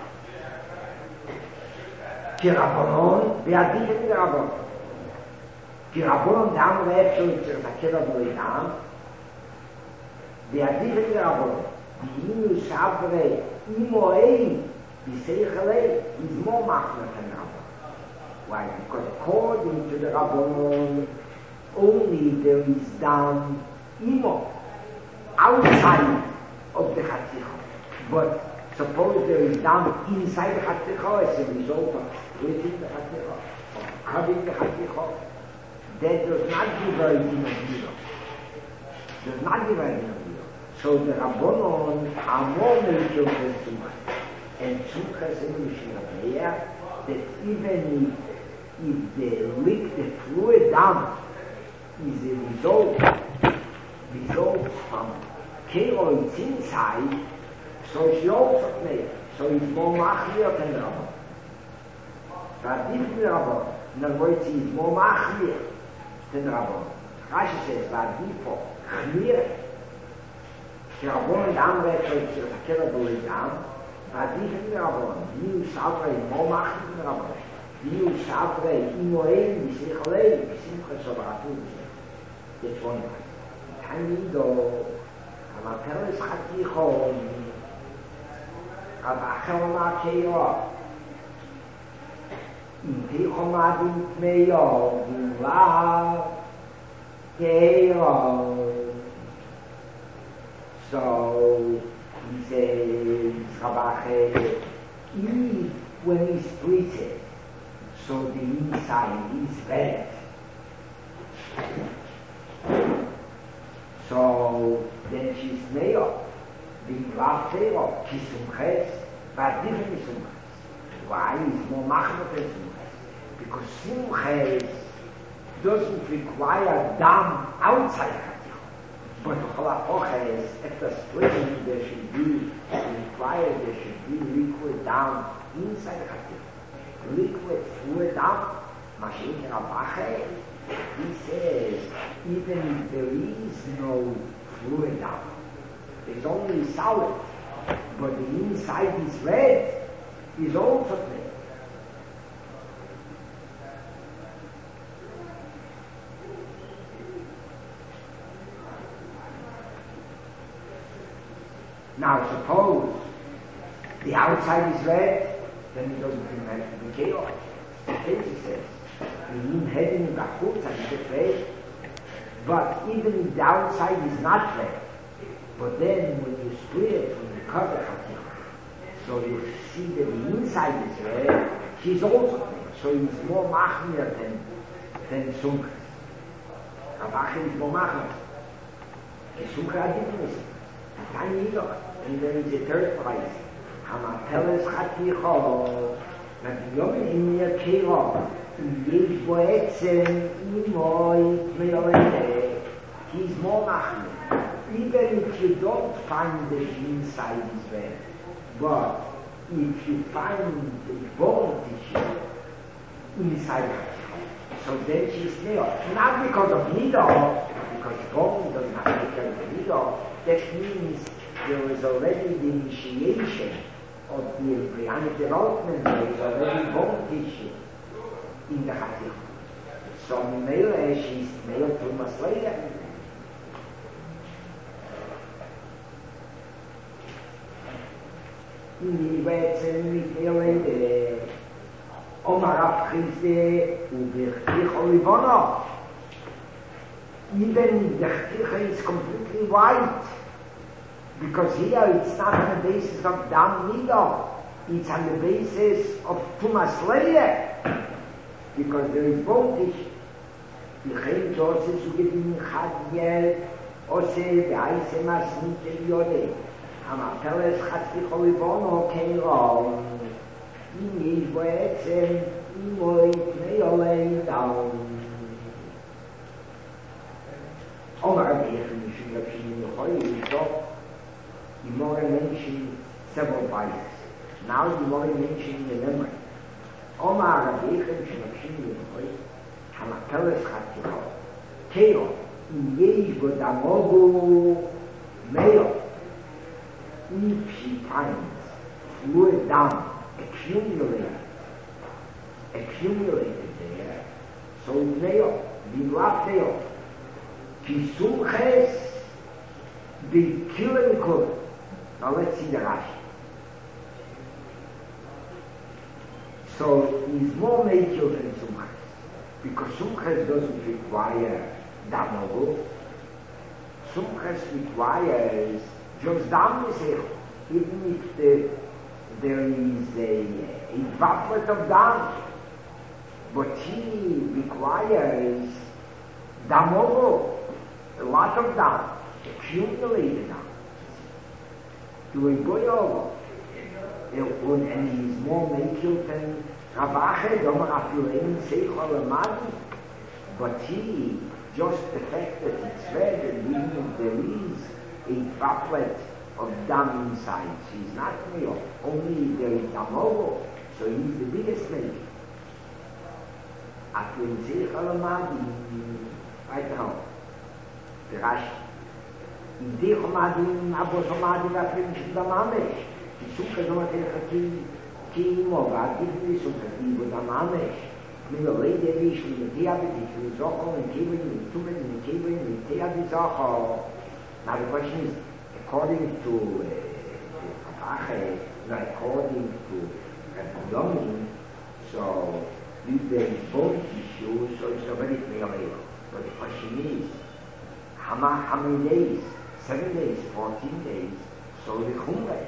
Kirabonon, they are different Kirabonon. Kirabonon down left, so it's a Kirabonon down. They are different Kirabonon. The Inu Sabre, Imoei, the Seichelei, is more machmer than Kirabonon. Why? Because according to the Rabbanon, only there is down imo outside of the Chatzicha. But suppose there is down inside the Chatzicha as a result of splitting the Chatzicha, of cutting the Chatzicha, that does not give a din of zero. Does not give a din of zero. So the Rabbanon are more major than Tzumah. And Tzumah is in Mishnah that even if the fluid down is a result from Keiro, it's inside, so she also made, so it's more machlier than the Rabban. But if the Rabban, in other words, it's more machlier than the Rabban. Rashi says, but before, chmir, the Rabban down there, so it's a Keiro going down, but if the Rabban, you Sabra is more machlier than the Rabban. You Sabre, Imoel, Yisichalei, Yisimcha Sobratu. That's one way. Tanido, Amaperes Chatichon, Abachel Makeyo, Intichomadin Meyo, Gula, Keyo. So, he says, Rabachel, when he splits it, so the inside is red. So then she's male, being laughed at, Kisumches, but different Sumches. Why is more machmer than Sumches? Because Sumches doesn't require dam outside Chatzicha. But Cholapoches, after splitting, there should be liquid dam inside the Chatzicha. Liquid fluid down, Mashiach Rabache, he says, even if there is no fluid down, it's only solid, but the inside is red, is also red. Now suppose the outside is red, then it doesn't even have to be chaos. It says, in heading the chutz and the red, but even if the outside is not red, but then when you split it, when you cut the chatzich, so you see that the inside is red, she's also red, so he's more machmir than Sumchas. Rabachim is more machmir. The Sumchas are different. A tiny look. And there is a third place. Hamateles chaticho, that the yomen in your kelo, yesh bo etzem, imoy, tmeolete, he's more machmir. Even if you don't find the inside is red, but if you find the bone tissue inside her, so then she's there. Not because of needle, because bone does not take care of the needle. That means there is already the initiation of the embryonic development. There is already bone tissue in the chatzich. So Mele, she's male to Masleya. In the בעצם מתגלה אומר רב חיסדה ובכתיך ריבונו. Even the chticha is completely white, because here it's not on the basis of dam nido, it's on the basis of tumas leya, because there is bone tissue. לכן תעשה סוגדים חד גל עושה ועישה מסנית יודה. המפלס חצי חוליבונו כן רוב, אם יש בו עצם, אם הוא יתמי עולי דאון. אומר רבי משום רבי יכולים לבדוק, you more mention several vices. Now you more mention the memory. אומר רבי משום רבי יכולים, המפלס חצי חול. כאילו, אם יש בו דמוגו מאו, if she finds fluid down, accumulated there, so it's male, bimlaf male. Kisumches, the killing could. Now let's see the Rashi. So he's more mature than Sumches, because Sumches doesn't require Damago. Sumches requires just down the sale, even if there is a droplet of down, but he requires damogo, a lot of down, accumulated down, to a boy and he's more mature than Rabache, but he, just the fact that it's red and even there is a droplet of dam inside. She's not male. Only there is damogo, so he's the biggest male. At when Seich Alamadi, right now, the Rashi, in Deich Amadi, Abos Amadi, Vafrim Shudamamesh, the Sukkah Zomatel Ki Moga, Givni Sukkah, Ibo Damamesh, Milo Lede Vish, Milo Teabit, Milo Zochol, and Kibin, and Tumen, and Kibin, and Teabit Zochol. Now the question is, according to Ache, according to Yomi, so if there is bone tissue, so it's already male. But the question is, how many days? 7 days, 14 days, so the chumre.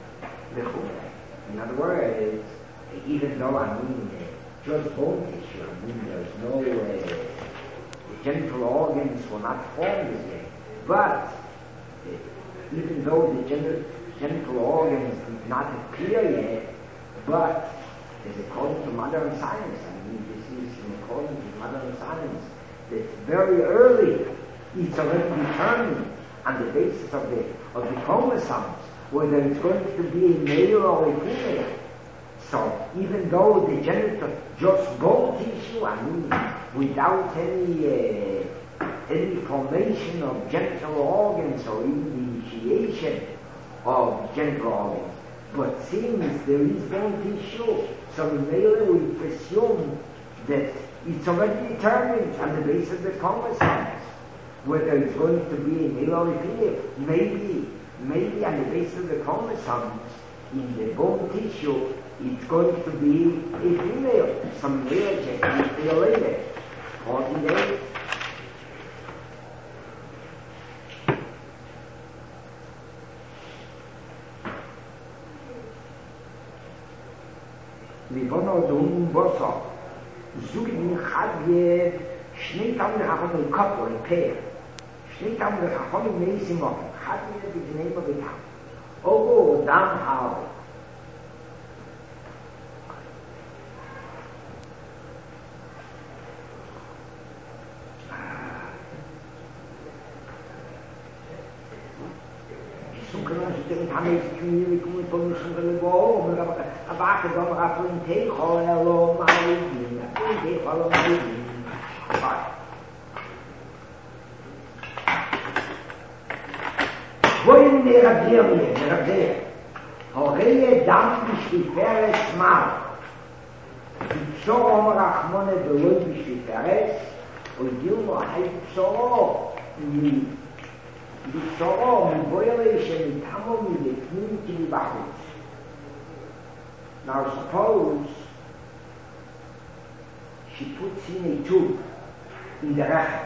In other words, even though just bone tissue, there's no, the genital organs were not formed as yet. But even though the genital organs did not appear yet, but as according to modern science, this is according to modern science, that very early it's already determined on the basis of the chromosomes whether it's going to be a male or a female. So even though the genital, just bone tissue, without any formation of genital organs or even the initiation of genital organs. But since there is bone tissue, so in male we presume that it's already determined on the basis of the chromosomes whether it's going to be a male or a female. Maybe maybe on the base of the chromosomes, in the bone tissue, it's going to be a female. Some male genes be later. 14 days. Wir wollen auch tun, Wasser. Suchen wir Chadje, Schnitt haben wir auch in Kopf oder in Peer. Schnitt haben wir auch in Mäßig machen. Chadje ist die Nehmer getan. Oh, dann habe community come conoscere le uova, a parte come a punte con lo marina, punte con lo marina. Voi ne ragione, Horeie dam b'shtiferes mal. B'tsoro rachmone beloi b'shtiferes, ודילמו hay b'tsoro, בצורו, מבוירי שמתאמו מבפנים כבחוץ. Now suppose she puts in a tube in the rechem.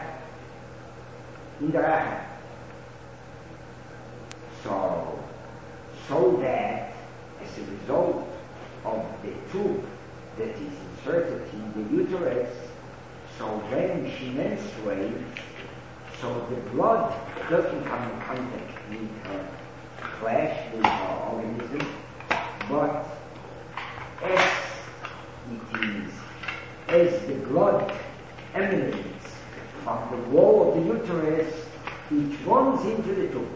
So that as a result of the tube that is inserted in the uterus, so when she menstruates, so the blood doesn't come in contact with her flesh, with her organism, but as the blood emanates from the wall of the uterus, it runs into the tube.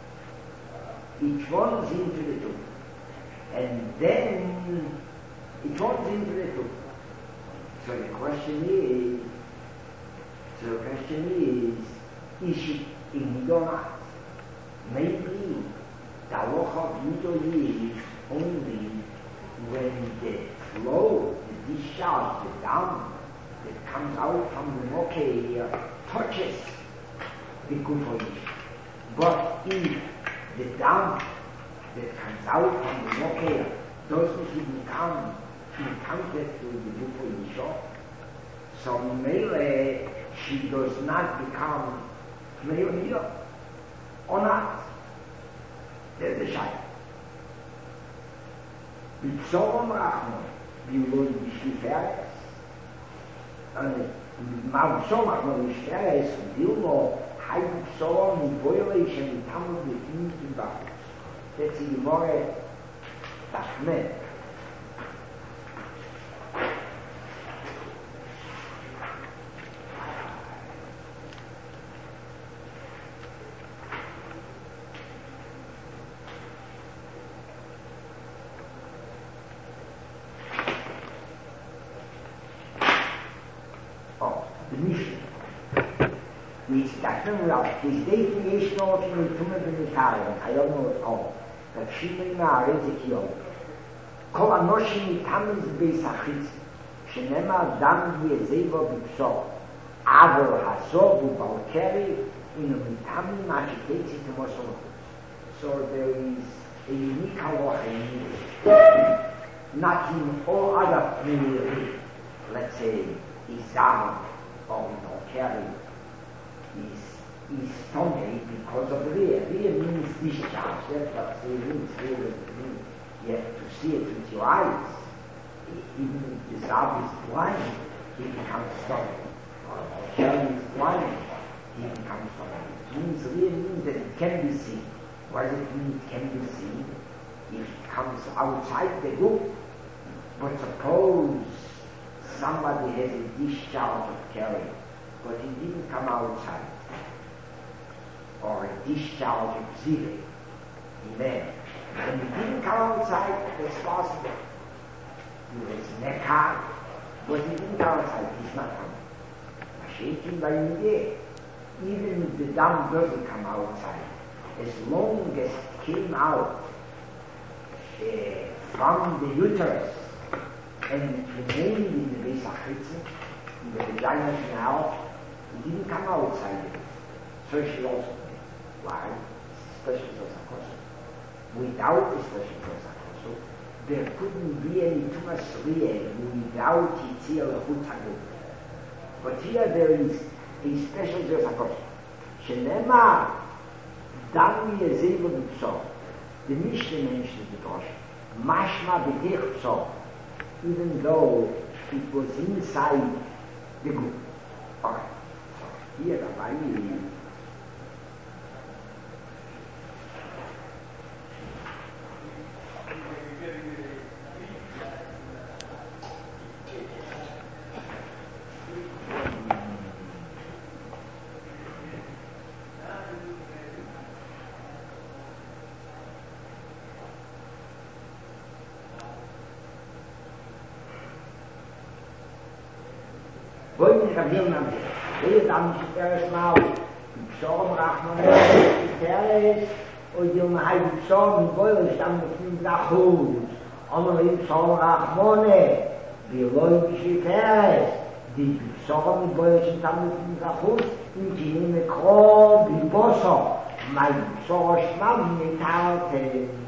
And then it runs into the tube. So the question is she in Donat? Maybe the halacha of Yudo is only when the flow, the discharge, the dam that comes out from the mokeh touches the gufonish. But if the dam that comes out from the mokeh doesn't even come in contact with the gufonish, so mele she does not become Meoniyah or not. There's the shayla. B'tzorom rachmon, b'yuloi b'shtiferes, and b'tzorom rachmon b'shtiferes, b'dilmo, hay b'tzorom m'voyolei shemitamu b'fnim b'bachus. That's the Gemara Tachmeh. His definition of in the Tumah B'Nitarian, I don't know it all, but Shimon Ezekiel, Kol Anoshim Nitamiz Beis HaChitz, Shenema Dam Yezeva B'Psor, Avol Hasov U'Balkeri, in a Nitamim Achitetzi Temosol. So there is a unique halacha in it, not in all other communities, let's say, Izam or Balkeri, is stomach because of the rear. Rear means discharge. That's what it means. You have to see it with your eyes. Even if the Zav is blind, he becomes stomach. Or Shelly is blind, he becomes stomach. It means rear means that it can be seen. What does it mean it can be seen? It comes outside the group. But suppose somebody has a discharge of carry, but he didn't come outside, or a discharge of zile in there, and he didn't come outside, that's possible. He was neck high, but he didn't come outside, he's not coming. Shaking by there, even if the dam doesn't come outside, as long as it came out from the uterus and remained in the Beis HaChitzin, in the vagina canal, he didn't come outside it. So she also did. Why? special Zosakos. Without the special Zosakos, there couldn't be any Tumas Riyeh without Yitzir Lechut HaGuf. But here there is a special Zosakos. Shenema Dan Yezivu B'Pso. The Mishnah mentions the Tosh. Mashma B'Dich Pso. Even though it was inside the group. Alright. So here Rabbi Boyn Rabbil Namde. Hier dann ist erstmal die Psalm Rachman Teres und die Mahai Psalm Boyn stammt von Rachud. Aber die Psalm Rachmone, die Leute Teres, die Psalm Boyn stammt von Rachud, und die nehmen Krob, die Bosso, mein Psalm Schmamm mit Halte.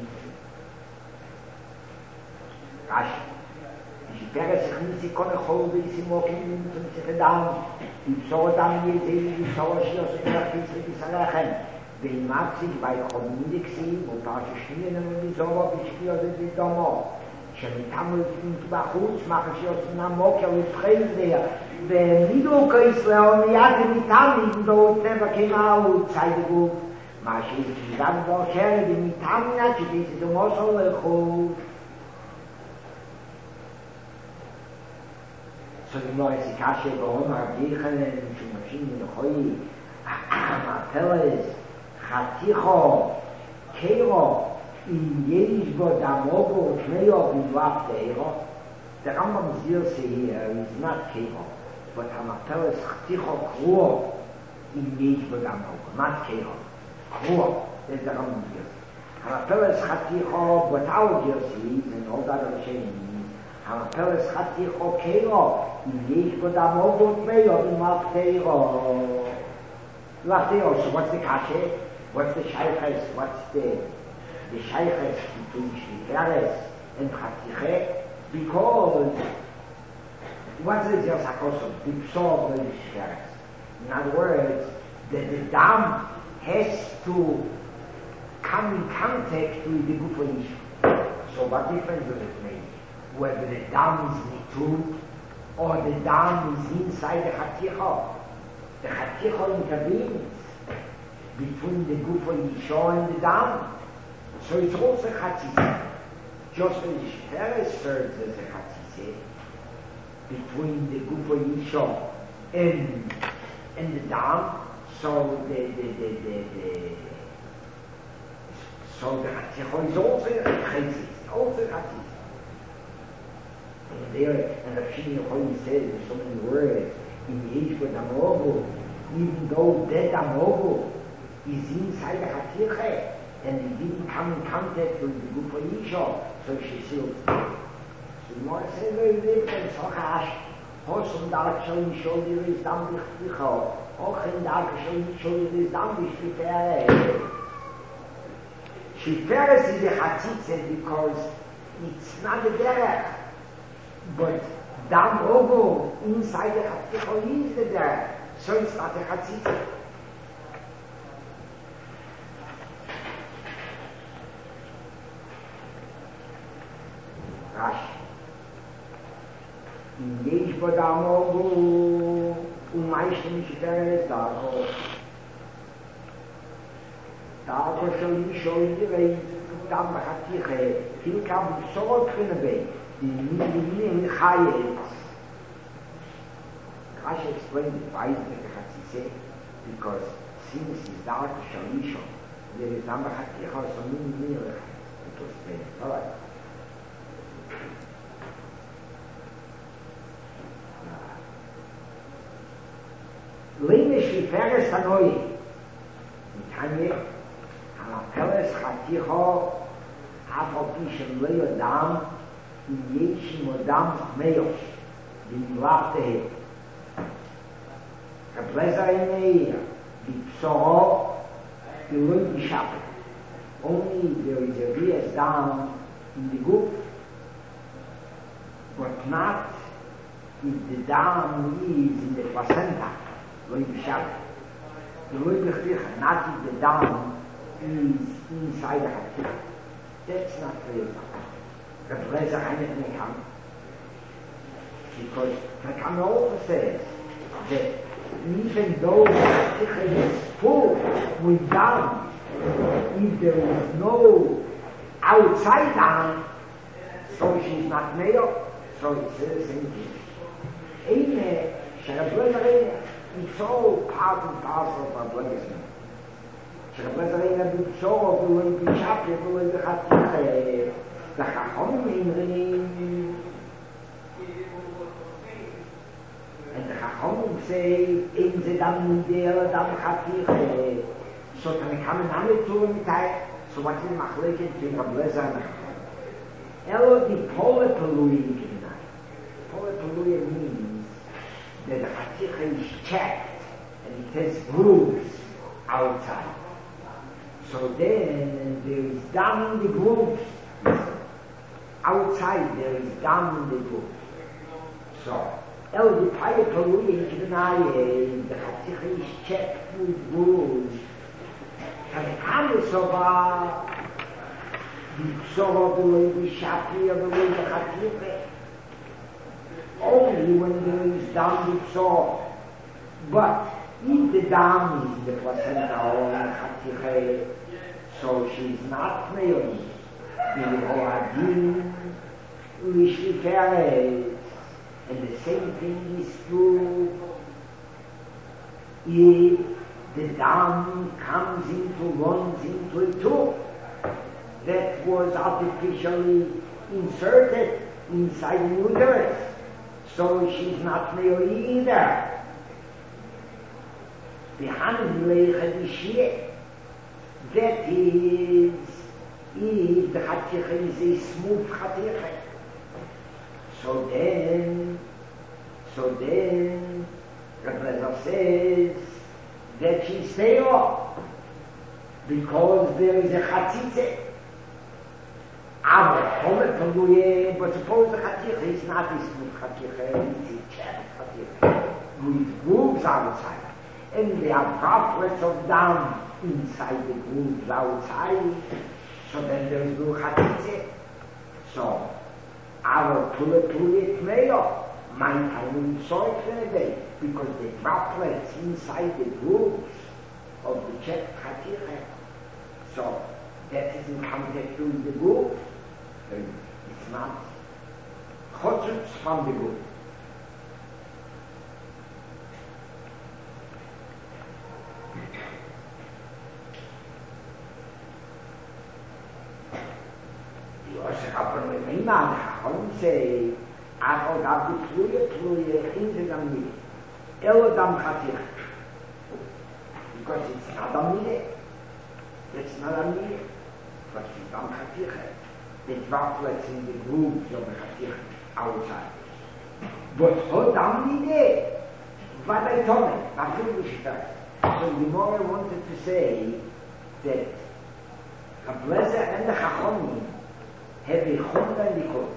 Rasch. Peres sich konne hol wie sie mogen zum sich dann die so dann die so schloss der die Salachen wenn mag sich bei Kommunik sie und da stehen und die so was ich für die Domo schon kann man in Bachus machen sie aus na Mocker und Fremde wenn die do Kaisler und ja die Tamen do never came out side go mach ich dann wo kenne die Tamen ja die so so so die neue Sikasche behoben Rabbichen und Maschinen und Hoi Mateles Chaticho Keiro in Jedisch Bodamogo Kneo Bidwaf Deiro the Rambam Zir here is not Keiro but Mateles Chaticho Kruo in Jedisch Bodamogo not Keiro Kruo is the Rambam Zir Mateles Chaticho Botao Zir and all that other shame Peres Chaticho Keiro Yesh Bodamogot Meyo in Mafteiro. Lafteiro, so what's the kashe? What's the shayches? What's the shayches between Shviperes and Chatiche? Because what's the Zersakosom? The Psov and Shviperes. In other words, the dam has to come in contact with the Gufanish. So what difference does it make? Whether the dam is Nitut or the dam is inside the Chaticho. The Chaticho intervenes between the Gufa Yisho and the dam. So it's also Chatzise. Just as the Shperes serves as a Chatzise between the Gufa Yisho and the dam, so the Chaticho is also Chatzise, also Chatzise. And there, and Rav Shimon Yochai says, there's so many words, in Yeshua Damogu, even though that Damogu is inside the Chatiche, and it didn't come in contact with the Gufa Yisho, so she seals. So you want to say very different, so Chash, Hosum Dark Shalom Shodir is Dam Bichticho, Ochem Dark Shalom Shodir is Dam Bichtiferes. Shiferes is a Chatzitze because it's not a derech. But Dam Ogo inside the Chaticho is the derech. So it's not a Chatzitze. Rashi. Yesh bo Dam Ogo u'maishtem Shiferes Darko. Darko shol Yisho Yirei Dam Chatiche Hilkam Sorot Chinabei die in Chayetz. Rashi explained why the Chatzise, because since it's dark Shalisho, there is Dam Chaticha, so many it was explained. All right. Lene Shiferes Hanoi. Tanya, Hamapeles Chaticho, Afopishem Leo Dam, Yeshim Odam Meos, the Lafte, the Pleasure in the Psoro, the Lundi Shapel. only there is a real down in the group, but not if the down is in the placenta, like the shadow. The Loibechticha, not if the down is inside the Haticha. That's not real. The Blazer Hainet Mekam. Because Mekam also says that even though the Haticha is full with down, if there is no outside down, so she's not male, so it says the same thing. Eine, Sherablezer, it's all part and parcel of our blessing. Sherablezer, it's all of the way we shop, the way we have to the Chachom in and the Chachom say, in the Dam Nidel, Dam Chatich, so can I come and have it to him, so what is the Machleket to Sherablezer? Elo di Polepelui Polepelui means that the Haticha is checked and it has grooves outside. So then there is down in the grooves. Outside there is down in the grooves. So, El di Polepelui in Kibanaye, the Haticha is checked with grooves. And Kamisova, the Psova, the way we Shapi, the way the Haticha, only when there is down the Psova. But if the down is in the placenta or the Haticha, so she's not male. The Hoadin, Lishliferes, and the same thing is true if the down runs into a tube that was artificially inserted inside the uterus. So she's not male either. The Hanleich that is if the Haticha is a smooth Haticha. So then Rabbi says that she's stable because there is a Chatzitze. But suppose the Haticha is not a smooth Haticha, it's a chapped Haticha with grooves outside. And there are droplets of down inside the grooves outside. So then there is no Chatzitze. So, our Pulet Meo, my time in soil day, because the droplets inside the grooves of the checked Haticha. So, that is in contact with the groove. It's not Chotzutz from the groove. The Chacham say, Achol Gav Tluye in the Dam Nideh, Elo Dam Chatich, because it's not Dam Nideh. It's not Dam Nideh, but it's Dam Chatich. The droplets in the grooves of the Chatich outside. But Ho Dam Nideh, what I told me, I feel we should start. So the more I wanted to say that Rablezer and the Chachomim have a Chumra and the Kol.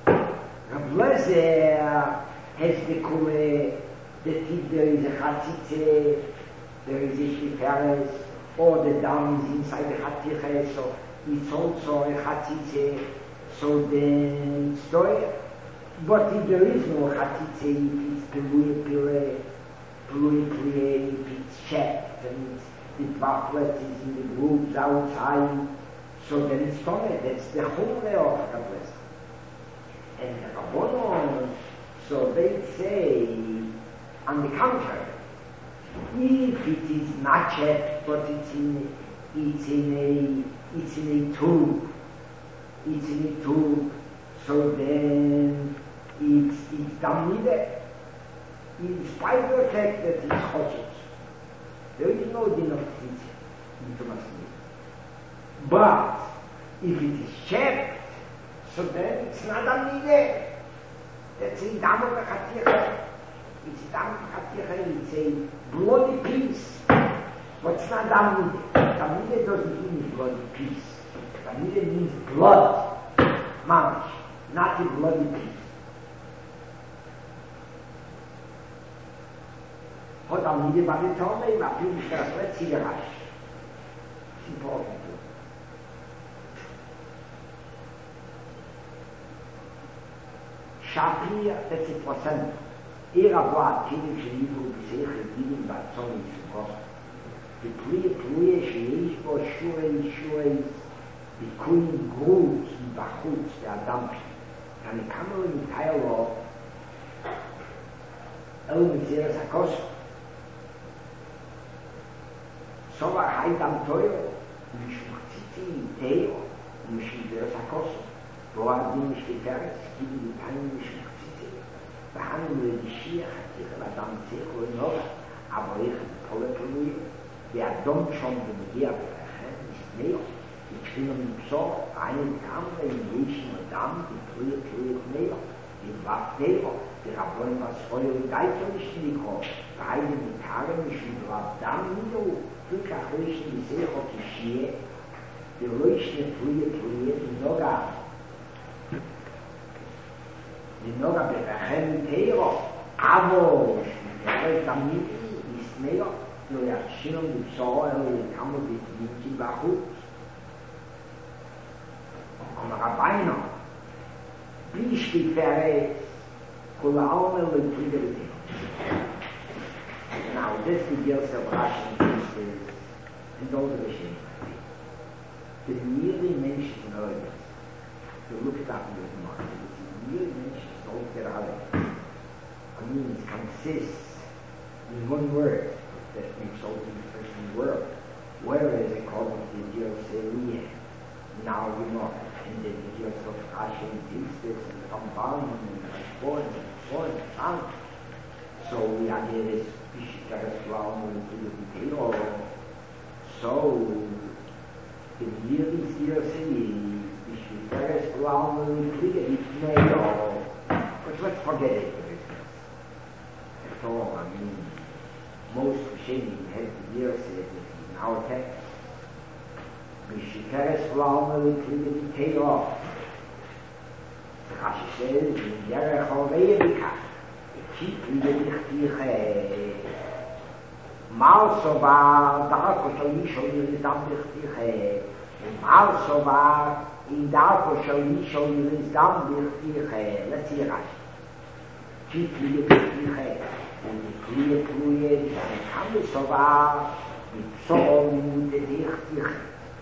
Rablezer has the Kol that if there is a Chatzitze, there is a Shliferes, or the down is inside the Haticha, so it's also a Chatzitze, so then it's Toyer. But if there is no Chatzitze, if it's Pelui Plie, if it's checked, and the droplet is in the grooves outside, so then it's Toyer. That's the Chumre of Rablezer. And the Rabbonon, so they say, on the contrary, if it is not checked, but it's in a tube, so then it's Dam Nideh, in spite of the fact that it's Chotzutz. There is no din of Tzitze in Tumas Nideh. But if it is checked, so then it's not Dam Nideh. That's a Dam of the Haticha. It's a Dam of the Haticha. It's a bloody piece. What's not Damnide? Damnide doesn't mean bloody peace. Damnide means blood. Mamish. Not the bloody peace. What Damnide Bari told me, let's see the Rash. It's important. Shapir, that's it for Sender. Abua, Kili, Shilibu, Bisech, Gidim, Batsoni, Shukos. The Pluye, Shilibo, Shure, the Queen Groots, the Bachuts, the Adampi. And the camera in Taylor, Elvitzera Sakos. So I hide them Toyo, Mishmachiti, Teo, Mishmachiti, Sakos. Boadim Mishmachiti, Gidim, the Tiny Mishmachiti. The hand with the Shia, the Adam Teko, and all. Aber Polypoli, the Adam Chom, the Media, the Snail, the Trinum Pso, einen Kampf in Nation Adam, die Pluye Nail, die Waffdeo, die Rabon was Feuer und Geiterlich Nikon, beide die Tage mischen Adam Nido, Fülkachlichen, die Seher auf die Schie, die Leuchte Pluye, die Noga berachem Tero, aber ich damit ist mehr, nur ja Schirm die Pso, die Kammer die Bachut. Und Rabbeiner, wie steht verrät, Kula Alme und Friedrich. Now, this reveals the Russian cases and all the machines. The nearly mentioned earlier, to look it up in the market, the nearly mentioned all the other. I mean, it consists in one word that makes all the difference in the world. Whereas according to the Jews, now we know, and the Jews of Rashi and Tistis and Ramban and Rashbon and so on and so on. So we are here as Bishikaras Ram and Tilo. So the yearly Jersey, Bishikaras Ram and Tilo. But let's forget it. At all, I mean, most Rishonim have the Jersey in our text. Bishikaras Ram and Tilo. Rashi says, in Yerech Alveibika, keep in the Dichtiche. Malsova, Darko Shalisho, Yirizam Dichtiche. Malsova, in Darko Shalisho, Yirizam Dichtiche. Let's see Rashi. Keep in the Dichtiche. And the Kluye, the Kamisova, the Psom, the Dichtiche.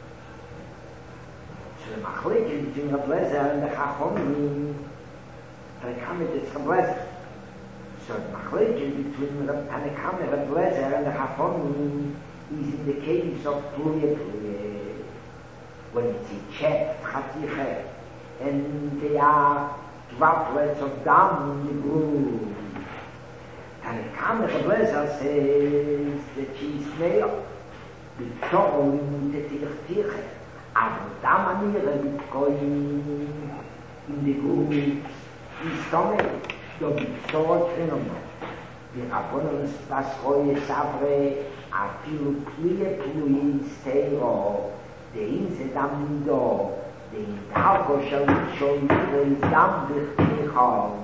So the Machlik between the Blazer and the Chachomim, Tanakam is the Blazer. So the Machlik between the Tanakam and the Blazer and the Chachomim is in the case of Pluye, when it's a chap, Chatiche, and there are droplets of dam in the groove. Tanakam and the Blazer says that she's male, because in the Tichtiche. Aber da maniere mit Koin in die Grube ist damit, da gibt es dort drinnen. Wir haben uns das Reue Savre a viel Pluye Stero, der Insel Damido, den Darko schon den Damm durch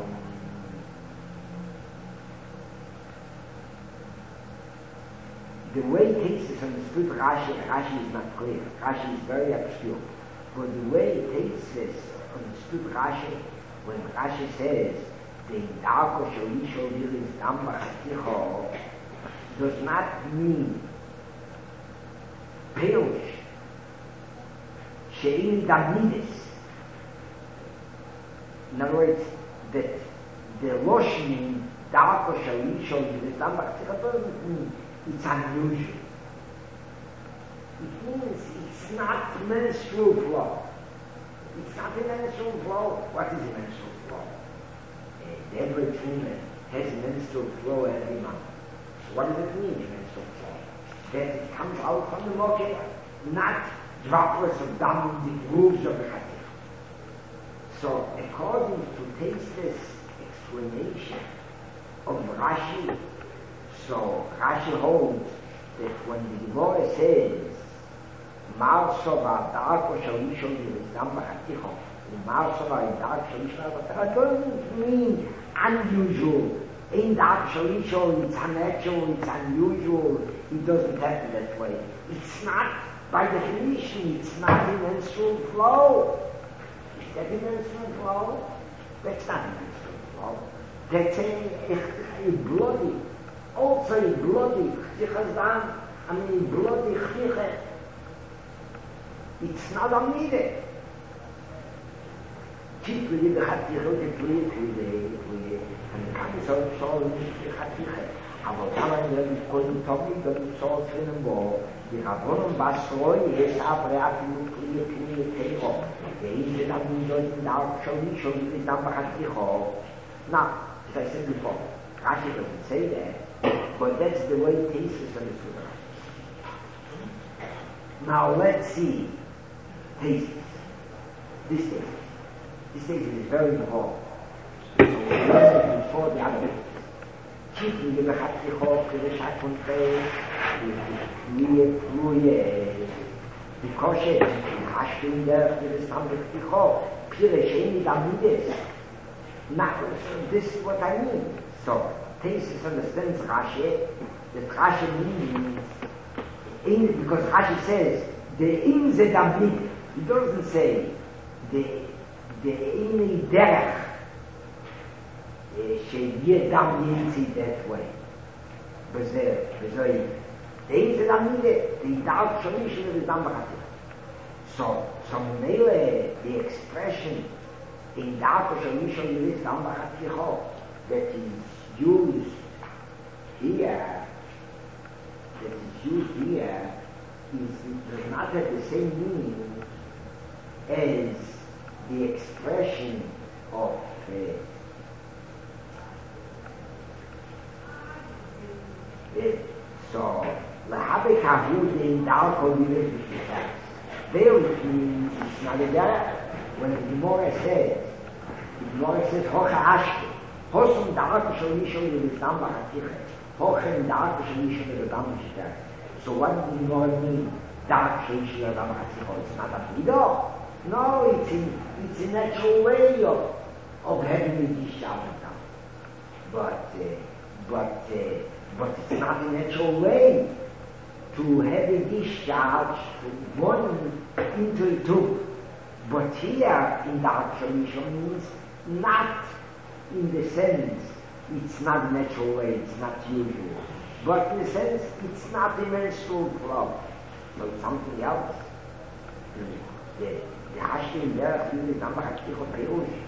The way Taste is understood, Rashi is not clear. Rashi is very obscure. But the way Taste is understood, Rashi, when Rashi says, the Darko Sholisho Viris Damba Chaticho, does not mean Perush, Shein Damidis. In other words, that the Loshim Darko Sholisho Viris Damba Chaticho doesn't mean it's unusual. It means it's not menstrual flow. It's not a menstrual flow. What is a menstrual flow? Every woman has a menstrual flow every month. So what does it mean, menstrual flow? That it comes out from the moket, not droplets of dam in the grooves of the chatif. So according to Taste's explanation of Rashi, so Rashi holds that when the Gemara says, Marsova Darko Shalishon Yizamba Haticho, Marsova Darko Shalishon, that doesn't mean unusual. In Darko Shalishon, it's unnatural, it's unusual, it doesn't happen that way. It's not, by definition, it's not in menstrual flow. Is that in menstrual flow? That's not in menstrual flow. That's a bloody, also a bloody chtichazdan, I mean a bloody chtiche. It's not a needed. Keep with the chtiche, the play, and the comes also in the chtiche. Aber kann man können Topic, das so finden, wo die Rabbonen Basroi ist abreacht und Tero. Der ist dann in solchen Tag schon nicht, ist dann Bachaticho. Now, as I said before, Rashi doesn't say that, but that's the way Tesis understood it. Now let's see Tesis. This Tesis is very important. So we learned it before the other. Chiefly the Bachaticho, the Shakun Trey, the Koshe, the Hashkinder, the Sambaticho, Piresheni Damides. Now, this is what I mean. So, Tesis understands Rashi, that Rashi means, because Rashi says, the in the Damid, he doesn't say, the in the derech, שיהיה דם ימציא that way. וזה אין זה דם נידה, זה ידעת שני שזה דם בחתיך. So ממילא, the expression in דעת שני שזה דם בחתיכו, that is used here, does not have the same meaning as the expression of so, Lahabik Havud in Dalko Yirishita. There it means it's not a derech. When the Gemara says, Hocha Ashke, Hosum Dalko Shalishon Yirisham Bachatiche, Hochem Dalko Shalishon Yirisham Bachatiche. So what does the Gemara mean? Dalko Shalishon Yirisham Bachatiche. It's not a midah. No, it's a natural way of having a discharge. But it's not a natural way to have a discharge from one into a tube. But here in the Akshamishon means not in the sense it's not a natural way, it's not usual. But in the sense it's not a menstrual flow. So it's something else. The Hashkim Derech is not a Hashkichot Perush.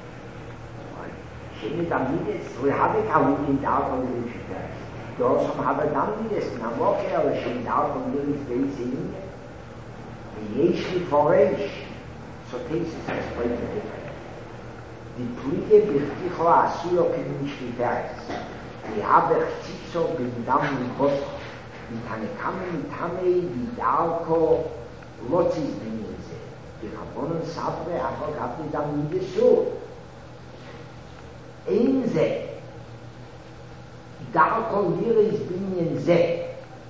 Shemi Damides, we have a Kawin in the Akshamishon. Those who have done this, now walk out and out from this facing the Yeshli Foresh. So Tesis explains it different. The Plige Birticho Asuyo Kinishli Teres. The Haber Chizo Bindam Niboso. The Tanekame Mitame Vidalko Lotzis Binize. The Rabonon Sabre Afogabni Dam Nidesu. Einze. Darko Liris Binyan Ze.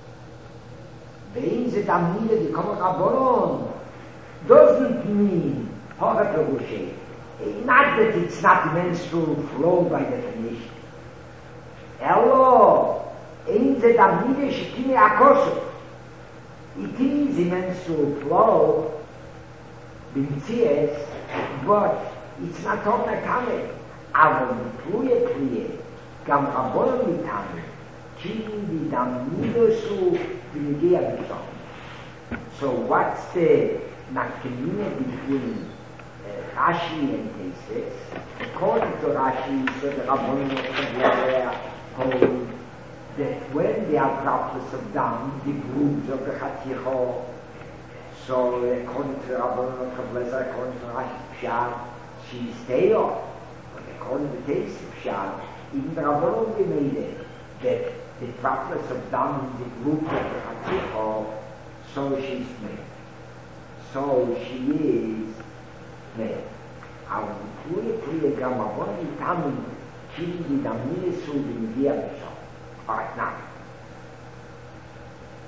Vein ze dam nida di Kama Rabbonon doesn't mean Hora Perushe. Not that it's not menstrual flow by definition. Hello, in the dam nida shekine akosu. It is a menstrual flow, b'mitzias, but it's not on the kame. Aber Pluye, Gam Rabbonon mitame, Kin di dam nida su b'nigea b'tzom. So what's the nafkamina between Rashi and Tesis? According to Rashi, so the Rabbonon hold that when they are droplets of dam, the grooves of the Chaticho, so according to Rabbonon Chableza, according to Rashi Pshat, she's there. But according to Tesis Pshat, even the Rabbonon made it that the droplets of dam in the grooves of the Chaticho, so she's made. So she is made. Our Pluye Gamma Boni Tamin Kili Damine Su Bindia Bishop. Alright, now.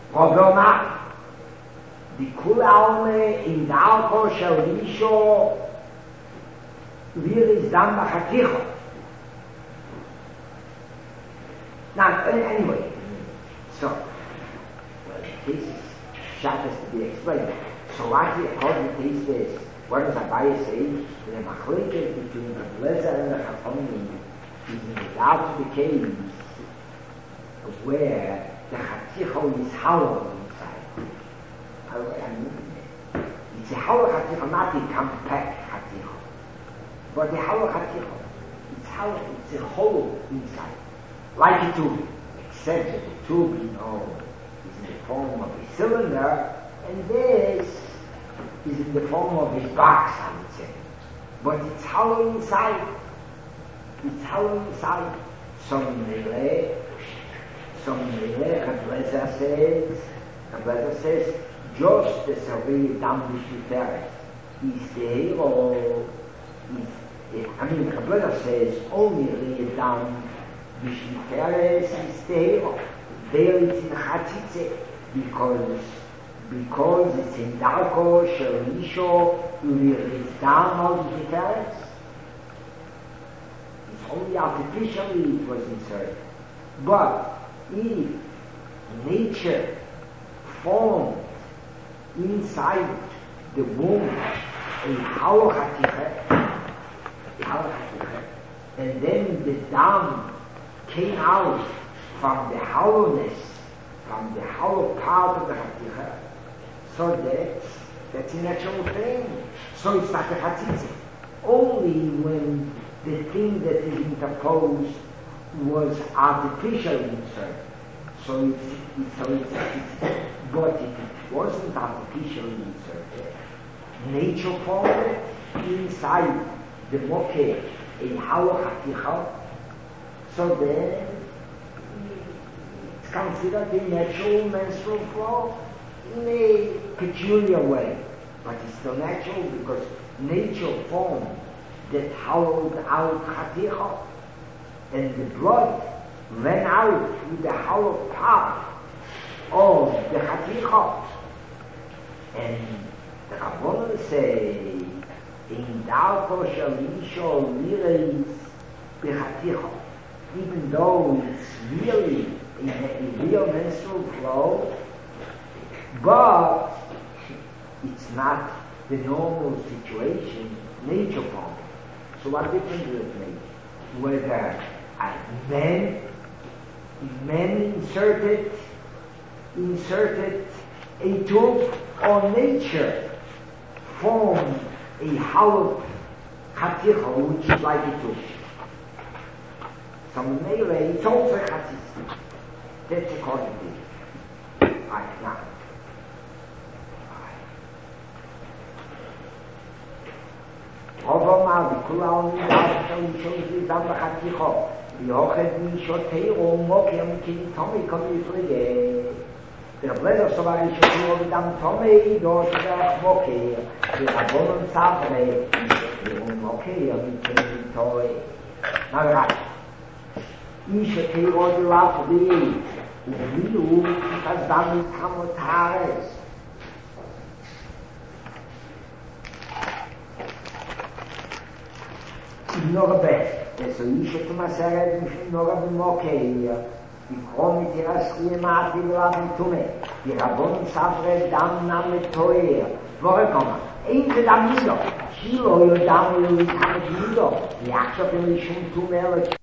aber ma die Kulaume in Dalko Shalisho wir ist dann Bachaticho. Now, anyway, so, well, this is Shabbos to be explained. So actually, according to this is, what does Abaye say? The machlekes between the Blazer and the Chachamim is in regard to the caves where the Chaticho is hollow inside. It's a hollow Chaticho, not a compact Chaticho. But the hollow Chaticho, it's hollow, it's a hollow inside. Like a tube, except that the tube, is in the form of a cylinder, and this is in the form of a box, I would say. But it's hollow inside. It's hollow inside. Some relay, Kabbalah says, just the survey down the Shiferet is the hero. Kabbalah says only lay down the Shiferet is the hero. There it's in Chatzitze because it's in Darko, Sherisho, it's down all the Shiferet. It's only artificially it was inserted. But if nature formed inside the womb a hollow Chaticha, and then the dam came out from the hollowness, from the hollow part of the Chaticha, so that's a natural thing. So it's not a Chatzitze. Only when the thing that is interposed was artificially inserted. So but if it wasn't artificially inserted, nature formed it inside the mokeh, a hollow Chaticha, so then it's considered a natural menstrual flow in a peculiar way. But it's still natural because nature formed that hollowed out Chaticha, and the blood ran out through the hollow part of the Chaticha. And the Rabbanan say, in Darko Shalisho Lireis Bechaticha, even though it's really a real menstrual flow, but it's not the normal situation, nature formed. So what difference does it make? Whether men inserted a tube, or nature formed a hollow Chaticha, which is like a tube. Some may say it's also Chatzitze. That's according to it. Right now. אבל וכולם נדעתם שום זם בחתיכו ויוחד מישותירו ומוקר מכיתומי כל יפלגה ובלזר סובר ישותירו ודם תומי דוש דרך מוקר ורבונון סברי ומוקר מכיתוי נגרש ישותירו דלף בי ובילו כזדם כמות הארץ Nora best. So you should to myself, Nora be okay. Die Chronik die Raschie Mati geladen zu mir. Die Rabon Savre Dam Nam mit Toer. Woher kommen? Einke Dam Nido. Chilo yo Dam yo Kamet Nido. Die Achshof in die Schum zu mir.